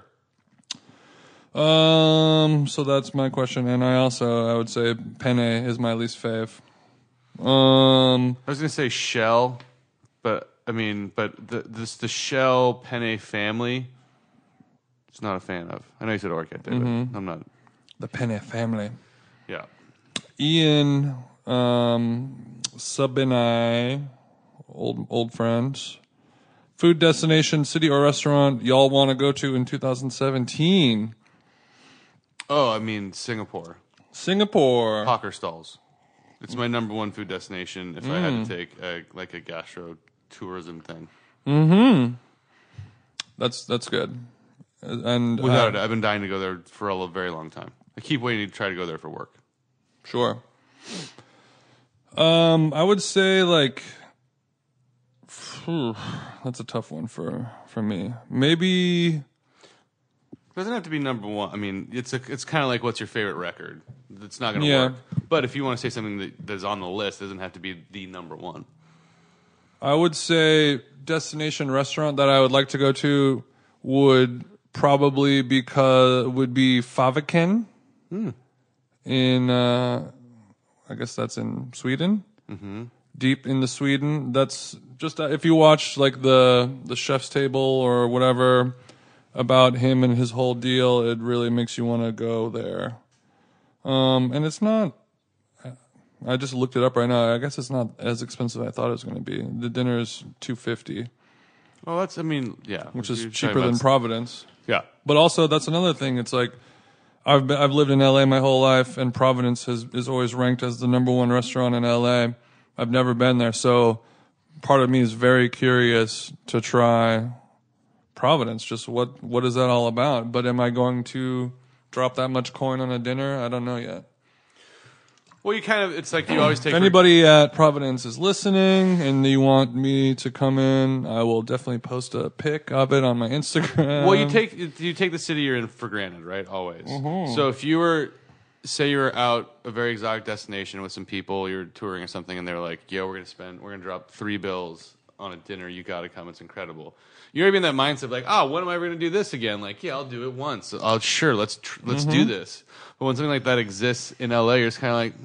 So that's my question, and I would say penne is my least fave. I was gonna say shell, but I mean, but the Shell Penne family, it's not a fan of. I know you said Orchid, David. I'm not. The Penne family. Yeah. Ian, Sub and I, old friends. Food destination, city or restaurant y'all want to go to in 2017? Oh, I mean Singapore. Singapore. Hawker stalls. It's my number one food destination if I had to take a gastro tourism thing. That's good. And Without it, I've been dying to go there for a very long time. I keep waiting to try to go there for work. Sure. I would say like that's a tough one for me. Maybe It doesn't have to be number one. I mean, it's kind of like what's your favorite record. It's not going to work. But if you want to say something that's on the list, it doesn't have to be the number one. I would say destination restaurant that I would like to go to would probably be Fäviken in I guess that's in Sweden. Deep into Sweden. That's just if you watch like the Chef's Table or whatever about him and his whole deal, it really makes you want to go there. And it's not. I just looked it up right now. I guess it's not as expensive as I thought it was going to be. The dinner is $250, Well, that's, I mean, yeah. which is You're cheaper talking than about- Providence. Yeah. But also, that's another thing. It's like I've lived in LA my whole life, and Providence is always ranked as the number one restaurant in LA. I've never been there, so part of me is very curious to try Providence. Just what is that all about? But am I going to drop that much coin on a dinner? I don't know yet. Well, it's like you always take. If anybody at Providence is listening and you want me to come in, I will definitely post a pic of it on my Instagram. Well, you take the city you're in for granted, right? Always. So if you were, say, you were out a very exotic destination with some people, you're touring or something, and they're like, "Yo, we're gonna drop $3 on a dinner. You got to come. It's incredible." You're gonna be in that mindset, like, "Oh, when am I ever gonna do this again?" Like, yeah, I'll do it once. Sure, let's do this. But when something like that exists in LA, you're just kind of like,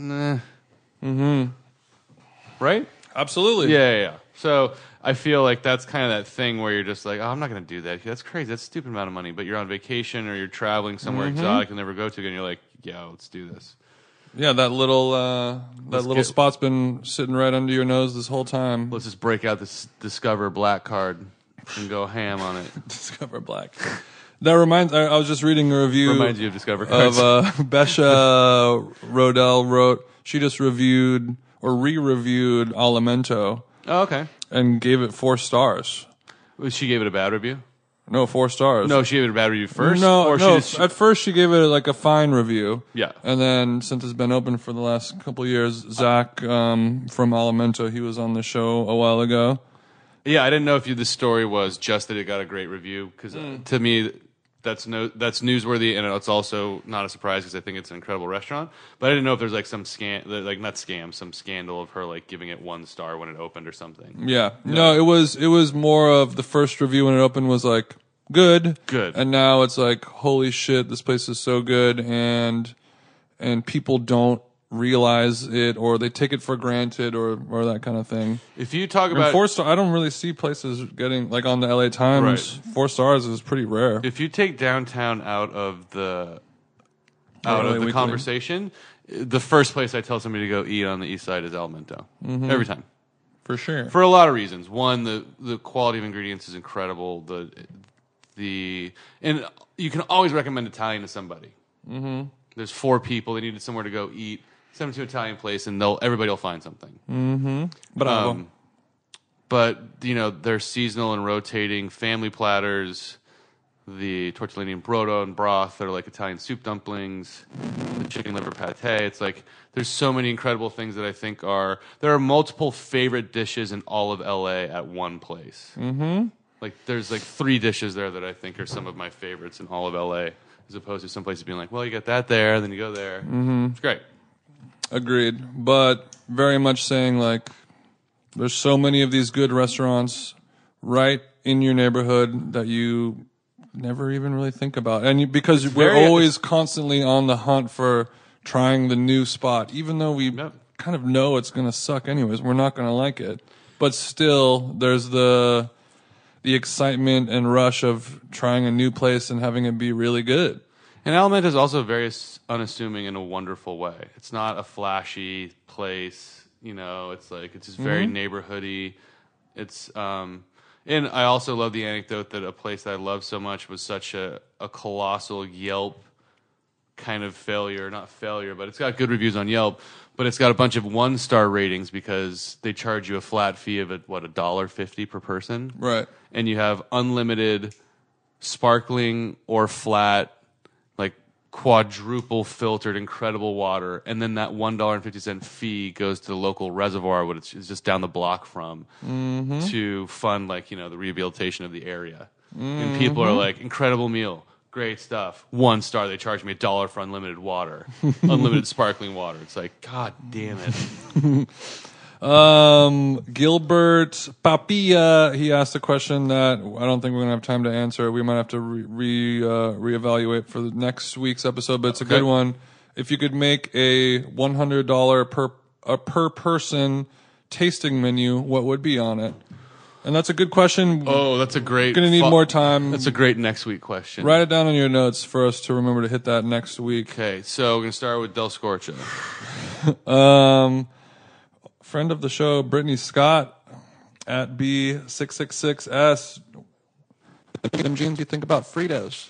nah. Right? Absolutely. Yeah. So I feel like that's kind of that thing where you're just like, oh, I'm not going to do that. That's crazy. That's a stupid amount of money. But you're on vacation or you're traveling somewhere exotic and never go to again. You're like, yeah, let's do this. Yeah, that little spot's been sitting right under your nose this whole time. Let's just break out this Discover Black card and go ham on it. Discover Black. That reminds. I was just reading a review. Reminds you of Discover cards. Of Besha Rodell wrote. She just reviewed or re-reviewed Alimento Oh, okay. and gave it 4 stars. She gave it a bad review? No, 4 stars. No, she gave it a bad review first? No, or no. She At first, she gave it like a fine review. Yeah. And then, since it's been open for the last couple of years, Zach from Alimento, he was on the show a while ago. Yeah, I didn't know if the story was just that it got a great review, because to me, that's newsworthy, and it's also not a surprise because I think it's an incredible restaurant. But I didn't know if there's like some some scandal of her like giving it 1 star when it opened or something. Yeah. No, it was more of the first review when it opened was like good. And now it's like, holy shit, this place is so good, and people don't realize it, or they take it for granted, or that kind of thing. If you talk And about 4 star, I don't really see places getting like on the LA Times. Right. 4 stars is pretty rare. if you take downtown out of the LA Weekly. conversation, the first place I tell somebody to go eat on the east side is Alimento. Every time. For sure. For a lot of reasons. One, the quality of ingredients is incredible. And you can always recommend Italian to somebody. There's 4 people, they needed somewhere to go eat. Send them to an Italian place, and everybody will find something. Bravo. But they're seasonal and rotating family platters, the tortellini and brodo and broth. They're like Italian soup dumplings, the chicken liver pate. It's like there's so many incredible things that I think there are multiple favorite dishes in all of LA at one place. Like there's like 3 dishes there that I think are some of my favorites in all of LA, as opposed to some places being like, well, you got that there, then you go there. It's great. Agreed. But very much saying like there's so many of these good restaurants right in your neighborhood that you never even really think about. And because we're always constantly on the hunt for trying the new spot, even though we kind of know it's going to suck anyways. We're not going to like it. but still, there's the excitement and rush of trying a new place and having it be really good. And Alameda is also very unassuming in a wonderful way. It's not a flashy place, It's like it's just very neighborhoody. It's and I also love the anecdote that a place that I love so much was such a colossal Yelp kind of failure. Not failure, but it's got good reviews on Yelp. But it's got a bunch of 1-star ratings because they charge you a flat fee of $1.50 per person, Right. and you have unlimited sparkling or flat, like quadruple filtered, incredible water, and then that $1.50 fee goes to the local reservoir, which is just down the block from, to fund the rehabilitation of the area. And people are like, incredible meal. Great stuff. 1 star. They charge me $1 for unlimited water, unlimited sparkling water. It's like, God damn it. Gilbert Papilla, he asked a question that I don't think we're gonna have time to answer. We might have to reevaluate for the next week's episode, but it's a good one. If you could make a $100 per person tasting menu, what would be on it? And that's a good question. Oh, that's a great. Gonna need more time. That's a great next week question. Write it down on your notes for us to remember to hit that next week. Okay, so we're gonna start with Del Scorcho. Friend of the show, Brittany Scott at B666S. Them jeans, you think about Fritos?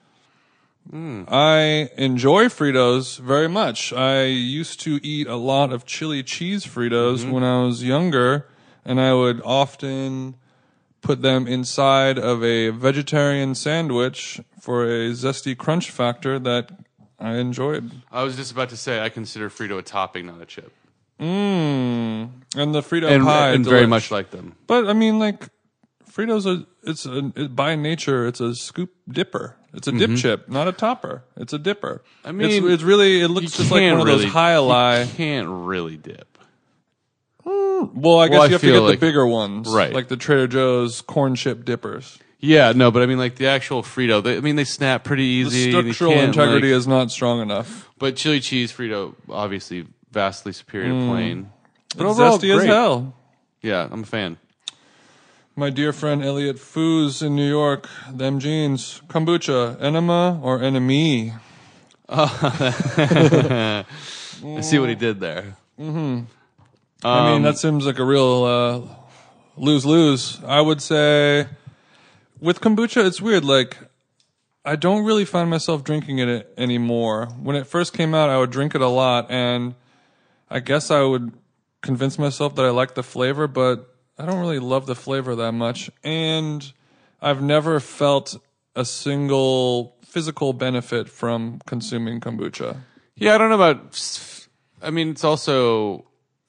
I enjoy Fritos very much. I used to eat a lot of chili cheese Fritos when I was younger, and I would often put them inside of a vegetarian sandwich for a zesty crunch factor that I enjoyed. I was just about to say I consider Frito a topping, not a chip. And the Frito And pie, very much like them. But I mean, like Fritos, by nature, it's a scoop dipper. It's a dip chip, not a topper. It's a dipper. I mean, it's really, it looks just like one of those high-lie. You can't really dip. Well, I guess I you have to feel get like- the bigger ones, Right. Like the Trader Joe's corn chip dippers. Yeah, no, but I mean, like the actual Frito, they snap pretty easy. The and you structural can't, integrity is not strong enough. But chili cheese Frito, obviously, vastly superior to plain. But It's overall, zesty as great. hell. Yeah, I'm a fan. My dear friend Elliot Foos in New York, them jeans, kombucha, enema or enemy? I see what he did there. I mean, that seems like a real lose-lose. I would say with kombucha, it's weird. Like, I don't really find myself drinking it anymore. When it first came out, I would drink it a lot, and I guess I would convince myself that I like the flavor, but I don't really love the flavor that much. And I've never felt a single physical benefit from consuming kombucha. Yeah, I don't know about. I mean, it's also.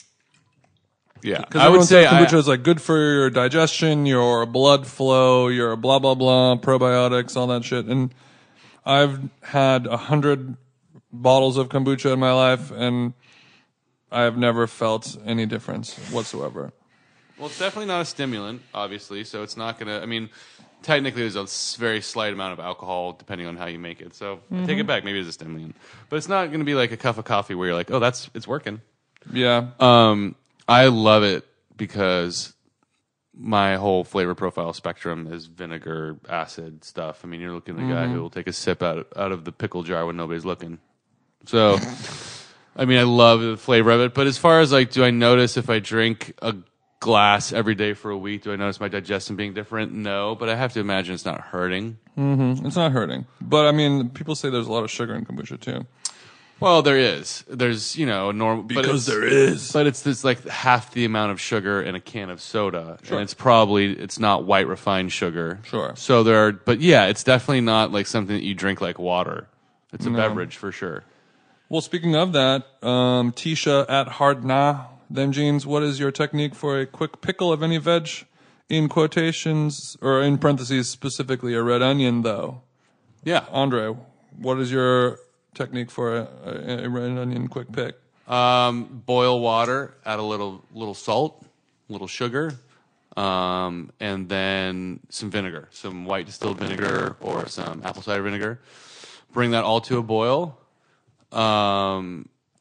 Yeah, Because I would say kombucha is like good for your digestion, your blood flow, your blah blah blah, probiotics, all that shit. And I've had 100 bottles of kombucha in my life, and I have never felt any difference whatsoever. Well, it's definitely not a stimulant, obviously, so it's not going to. I mean, technically, there's a very slight amount of alcohol depending on how you make it. So I take it back. Maybe it's a stimulant, but it's not going to be like a cup of coffee where you're like, oh, it's working. Yeah. I love it because my whole flavor profile spectrum is vinegar, acid stuff. I mean, you're looking at a guy who will take a sip out of the pickle jar when nobody's looking. So, I mean, I love the flavor of it. But as far as like, do I notice if I drink a glass every day for a week, do I notice my digestion being different? No, but I have to imagine it's not hurting. It's not hurting. But I mean, people say there's a lot of sugar in kombucha too. Well, there is. There's, normal. Because there is. But it's like half the amount of sugar in a can of soda. Sure. And it's not white refined sugar. Sure. So but yeah, it's definitely not like something that you drink like water. It's a beverage for sure. Well, speaking of that, Tisha at Hardna, them jeans, what is your technique for a quick pickle of any veg? In quotations, or in parentheses, specifically a red onion, though. Yeah. Andre, what is your technique for a red onion quick pick? Boil water, add a little salt, a little sugar, and then some vinegar, some white distilled vinegar or some apple cider vinegar. Bring that all to a boil.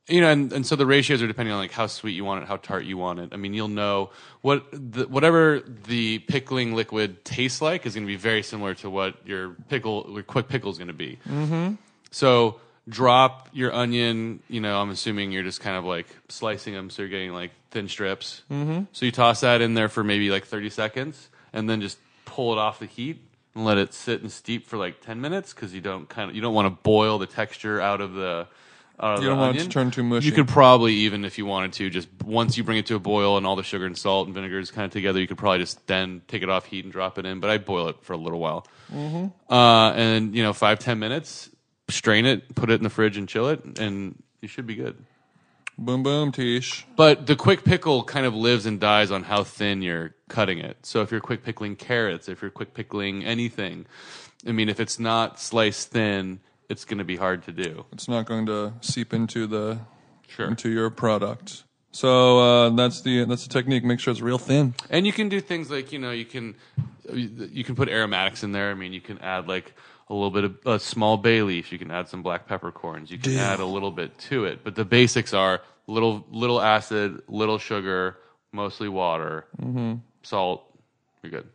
You know, and so the ratios are depending on like how sweet you want it, how tart you want it. I mean, you'll know whatever the pickling liquid tastes like is going to be very similar to what your quick pickle is going to be. Mm-hmm. So drop your onion. You know, I'm assuming you're just kind of like slicing them, so you're getting like thin strips. Mm-hmm. So you toss that in there for maybe like 30 seconds, and then just pull it off the heat and let it sit and steep for like 10 minutes because you don't want to boil the texture out of the. You don't want it to turn too mushy. You could probably, even if you wanted to, just once you bring it to a boil and all the sugar and salt and vinegar is kind of together, you could probably just then take it off heat and drop it in. But I'd boil it for a little while. Mm-hmm. And, 5-10 minutes, strain it, put it in the fridge and chill it, and you should be good. Boom, boom, Tish. But the quick pickle kind of lives and dies on how thin you're cutting it. So if you're quick pickling carrots, if you're quick pickling anything, I mean, if it's not sliced thin, it's going to be hard to do. It's not going to seep into into your product. So that's the technique. Make sure it's real thin. And you can do things like you can put aromatics in there. I mean, you can add like a little bit of a small bay leaf. You can add some black peppercorns. You can add a little bit to it. But the basics are little acid, little sugar, mostly water, salt. You're good.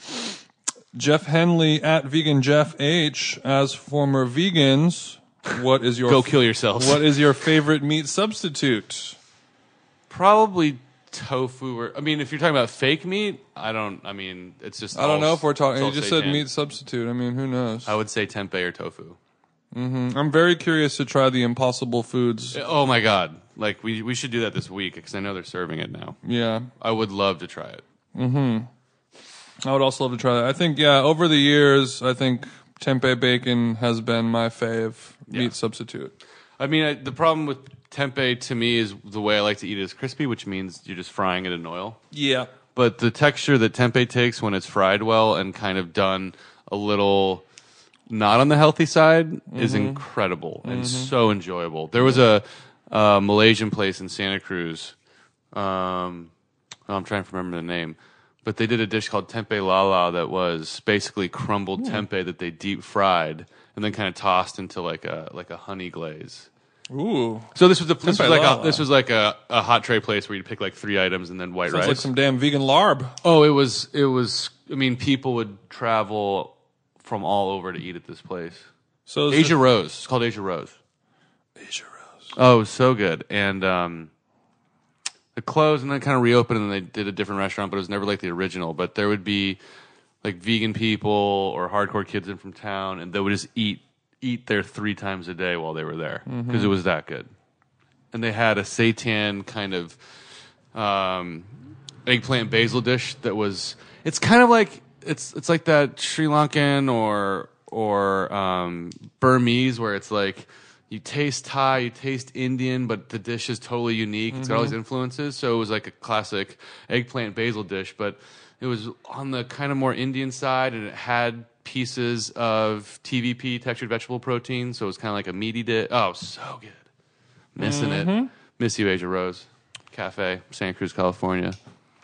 Jeff Henley at Vegan Jeff H. As former vegans, what is your go kill yourselves? What is your favorite meat substitute? Probably tofu. Or I mean, if you're talking about fake meat, it's just. I don't know if we're talking. You just said meat substitute. I mean, who knows? I would say tempeh or tofu. Mm-hmm. I'm very curious to try the Impossible Foods. Oh my god! Like we should do that this week because I know they're serving it now. Yeah, I would love to try it. Mm-hmm. I would also love to try that. I think, over the years, I think tempeh bacon has been my fave meat substitute. I mean, the problem with tempeh to me is the way I like to eat it is crispy, which means you're just frying it in oil. Yeah. But the texture that tempeh takes when it's fried well and kind of done a little not on the healthy side is incredible and so enjoyable. There was a Malaysian place in Santa Cruz. I'm trying to remember the name. But they did a dish called tempeh lala that was basically crumbled tempeh that they deep fried and then kind of tossed into like a honey glaze. Ooh! So this was like a hot tray place where you'd pick like 3 items and then white rice. Sounds like some damn vegan larb. Oh, it was. I mean, people would travel from all over to eat at this place. So Asia Rose. It's called Asia Rose. Asia Rose. Oh, it was so good. And it closed and then kind of reopened and they did a different restaurant, but it was never like the original. But there would be like vegan people or hardcore kids in from town, and they would just eat there 3 times a day while they were there because it was that good. And they had a seitan kind of eggplant basil dish that was. It's kind of like it's like that Sri Lankan or Burmese where it's like. You taste Thai, you taste Indian, but the dish is totally unique. It's got all these influences. So it was like a classic eggplant basil dish, but it was on the kind of more Indian side, and it had pieces of TVP, textured vegetable protein. So it was kind of like a meaty dish. Oh, so good. Missing it. Miss you, Asia Rose Cafe, Santa Cruz, California.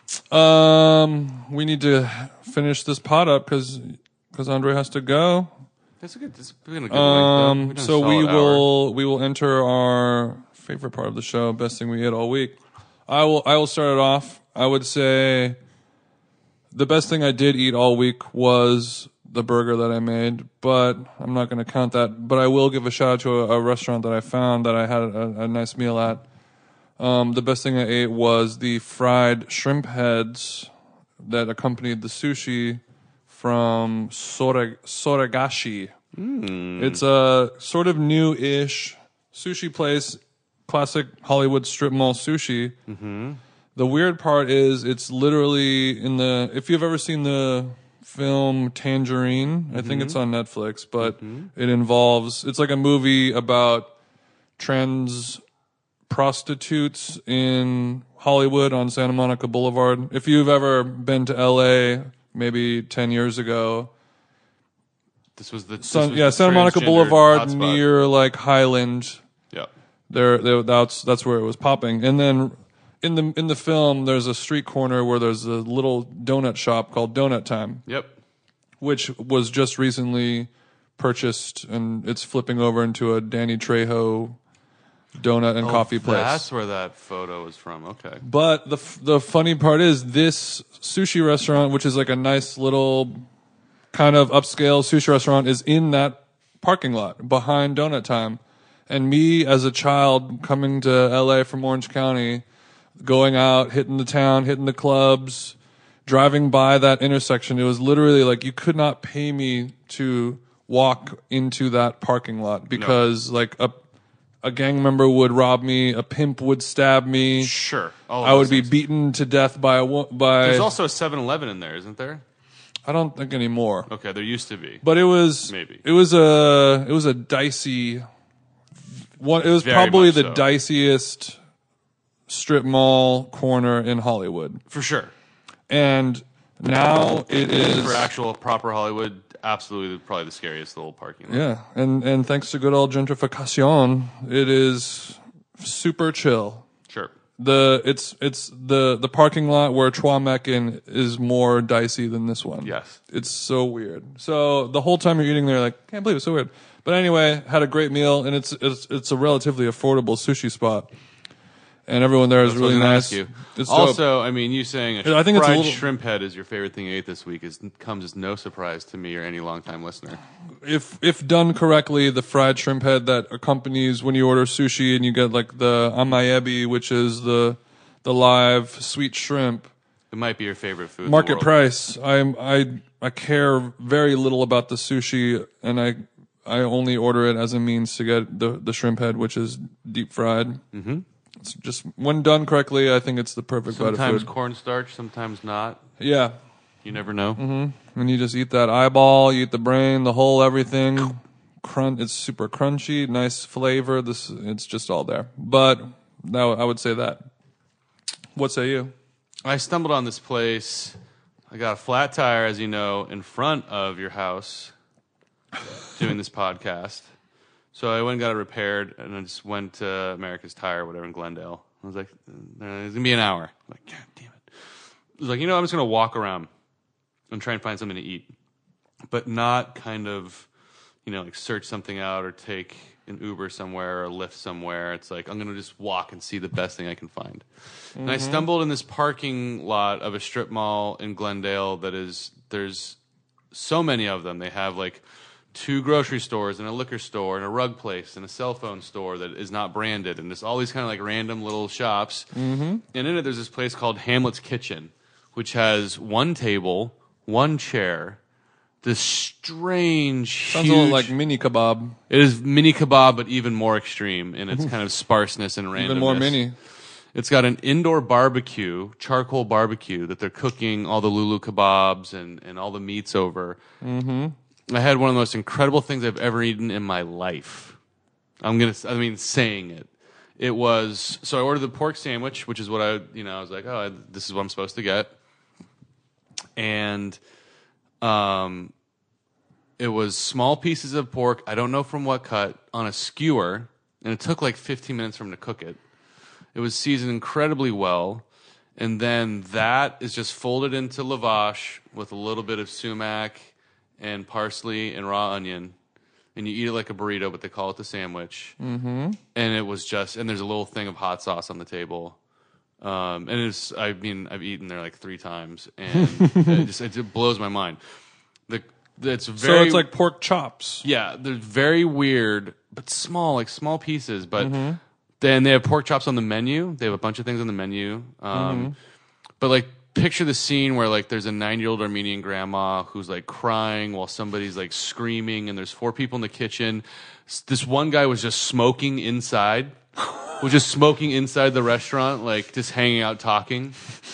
We need to finish this pot up because Andre has to go. That's been a good length, though. So we will enter our favorite part of the show, best thing we ate all week. I will start it off. I would say the best thing I did eat all week was the burger that I made, but I'm not going to count that. But I will give a shout out to a restaurant that I found that I had a nice meal at. The best thing I ate was the fried shrimp heads that accompanied the sushi from Soragashi. It's a sort of new-ish sushi place, classic Hollywood strip mall sushi. The weird part is it's literally if you've ever seen the film Tangerine, I think it's on Netflix, but it's like a movie about trans prostitutes in Hollywood on Santa Monica Boulevard. If you've ever been to LA, maybe 10 years ago. Santa Monica Boulevard hotspot. Near like Highland. Yeah. That's where it was popping. And then in the film there's a street corner where there's a little donut shop called Donut Time. Yep. Which was just recently purchased and it's flipping over into a Danny Trejo donut and coffee place. That's where that photo is from. Okay. But the funny part is this sushi restaurant, which is like a nice little kind of upscale sushi restaurant, is in that parking lot behind Donut Time. And me as a child coming to LA from Orange County, going out, hitting the town, hitting the clubs, driving by that intersection, it was literally like you could not pay me to walk into that parking lot because like a gang member would rob me, a pimp would stab me. Sure. I would be beaten to death by There's also a 7-Eleven in there, isn't there? I don't think anymore. Okay, there used to be. But it was Maybe. It was a dicey one. It was Very probably much the so. diciest strip mall corner in Hollywood. For sure. And now it is For actual proper Hollywood, absolutely probably the scariest little parking lot. yeah, and thanks to good old gentrification, it is super chill. Sure. It's the parking lot where Chua is more dicey than this one. Yes. It's so weird. So the whole time you're eating there, like, can't believe it's so weird. But anyway, had a great meal, and it's a relatively affordable sushi spot, and everyone there is That's what I really was gonna nice. ask you. It's dope. Also, I mean, you saying I think it's a fried little- shrimp head is your favorite thing you ate this week comes as no surprise to me or any longtime listener. if done correctly, the fried shrimp head that accompanies when you order sushi, and you get like the amaebi, which is the live sweet shrimp. It might be your favorite food. in the Market world. price. I care very little about the sushi, and I only order it as a means to get the shrimp head, which is deep fried. Mm-hmm. It's just when done correctly, I think it's the perfect bite of Sometimes food. cornstarch, sometimes not. Yeah, You never know. and you just eat that eyeball, you eat the brain, the whole everything. It's super crunchy, nice flavor. It's just all there. But now I would say that. What say you? I stumbled on this place. I got a flat tire, as you know, in front of your house doing this podcast. So I went and got it repaired, and I just went to America's Tire, whatever, in Glendale. I was like, it's going to be an hour. I'm like, God damn it. I was like, I'm just going to walk around and try and find something to eat, but not kind of, like search something out or take an Uber somewhere or a Lyft somewhere. It's like, I'm going to just walk and see the best thing I can find. And I stumbled in this parking lot of a strip mall in Glendale there's so many of them. They have like 2 grocery stores and a liquor store and a rug place and a cell phone store that is not branded, and there's all these kind of like random little shops. Mm-hmm. And in it, there's this place called Hamlet's Kitchen, which has 1 table, 1 chair, this strange, Sounds huge, a little like mini kebab. it is mini kebab, but even more extreme in its kind of sparseness and randomness. Even more mini. It's got an indoor barbecue, charcoal barbecue, that they're cooking all the Lulu kebabs and all the meats over. Mm-hmm. I had one of the most incredible things I've ever eaten in my life. Saying it. It was, so I ordered the pork sandwich, which is what I was like, this is what I'm supposed to get. And it was small pieces of pork, I don't know from what cut, on a skewer, and it took like 15 minutes for them to cook it. It was seasoned incredibly well, and then that is just folded into lavash with a little bit of sumac and parsley and raw onion, and you eat it like a burrito, but they call it the sandwich. Mm-hmm. And it was and there's a little thing of hot sauce on the table. And I've eaten there like 3 times, and it blows my mind. So it's like pork chops. Yeah, they're very weird, but small pieces. But then they have pork chops on the menu. They have a bunch of things on the menu. But like, picture the scene where like there's a 90-year-old Armenian grandma who's like crying while somebody's like screaming, and there's 4 people in the kitchen. This one guy was just smoking inside. Was just smoking inside the restaurant, like just hanging out talking.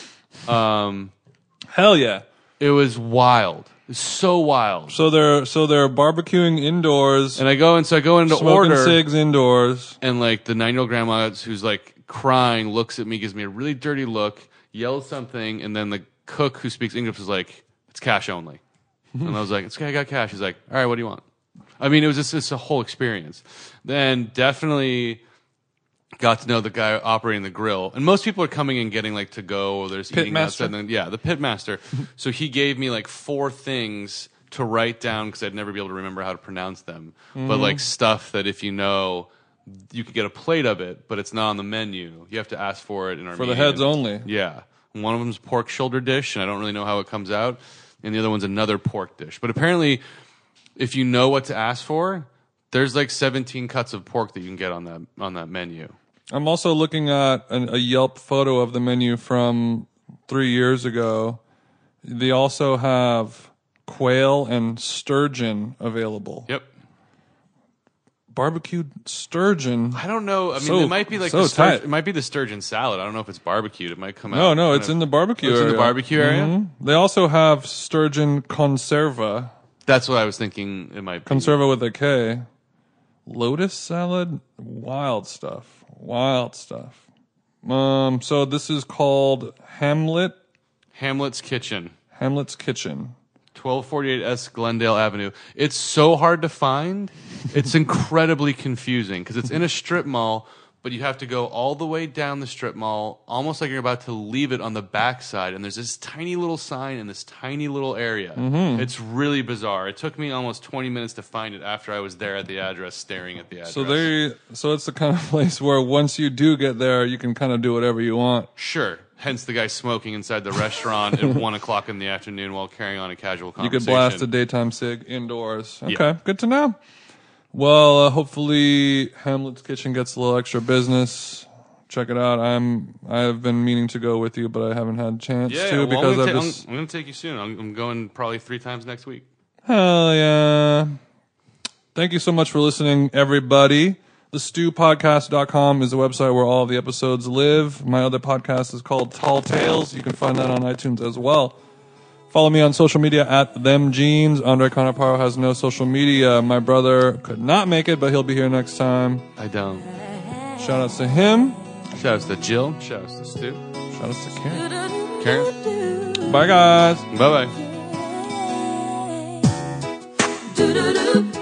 Hell yeah. It was wild. It's so wild. So they're barbecuing indoors, And I go into smoking order, cigs indoors. and like the 90-year-old grandma who's like crying looks at me, gives me a really dirty look, yells something, and then the cook who speaks English is like, "It's cash only." And I was like, "It's okay, I got cash." He's like, "All right, what do you want?" I mean, it was just a whole experience. Then definitely got to know the guy operating the grill, and most people are coming and getting like to go, or there's eating Pitmaster? outside. Yeah, the pitmaster. So he gave me like 4 things to write down because I'd never be able to remember how to pronounce them. But like stuff that if you know, you could get a plate of it, but it's not on the menu. You have to ask for it in For the heads only. Yeah. One of them's pork shoulder dish, and I don't really know how it comes out. And the other one's another pork dish. But apparently, if you know what to ask for, there's like 17 cuts of pork that you can get on that menu. I'm also looking at a Yelp photo of the menu from 3 years ago. They also have quail and sturgeon available. Yep. Barbecued sturgeon. I don't know. I mean, So- it might be like so tight. it might be the sturgeon salad. I don't know if it's barbecued. It might come out. No, kind it's of- in the barbecue It's area. in the barbecue area. Mhm. They also have sturgeon conserva. That's what I was thinking. It might be. Conserva with a K. Lotus salad. Wild stuff. Wild stuff. So this is called Hamlet's Kitchen, Hamlet's Kitchen. 1248 S Glendale Avenue. It's so hard to find. It's incredibly confusing because it's in a strip mall, but you have to go all the way down the strip mall, almost like you're about to leave it on the backside. And there's this tiny little sign in this tiny little area. Mm-hmm. It's really bizarre. It took me almost 20 minutes to find it after I was there at the address, staring at the address. So it's the kind of place where once you do get there, you can kind of do whatever you want. Sure. Hence the guy smoking inside the restaurant at 1 o'clock in the afternoon while carrying on a casual You conversation. could blast a daytime cig indoors. Okay, Yeah. good to know. Well, hopefully Hamlet's Kitchen gets a little extra business. Check it out. I've been meaning to go with you, but I haven't had a chance to because I'm I've just. I'm going to take you soon. I'm going probably 3 times next week. Hell yeah. Thank you so much for listening, everybody. TheStewPodcast.com is the website where all of the episodes live. My other podcast is called Tall Tales. You can find that on iTunes as well. Follow me on social media at ThemJeans. Andre Conaparo has no social media. My brother could not make it, but he'll be here next time. I don't. Shout outs to him. Shout outs to Jill. Shout outs to Stu. Shout outs to Karen. Karen. Bye, guys. Bye bye. Do do do.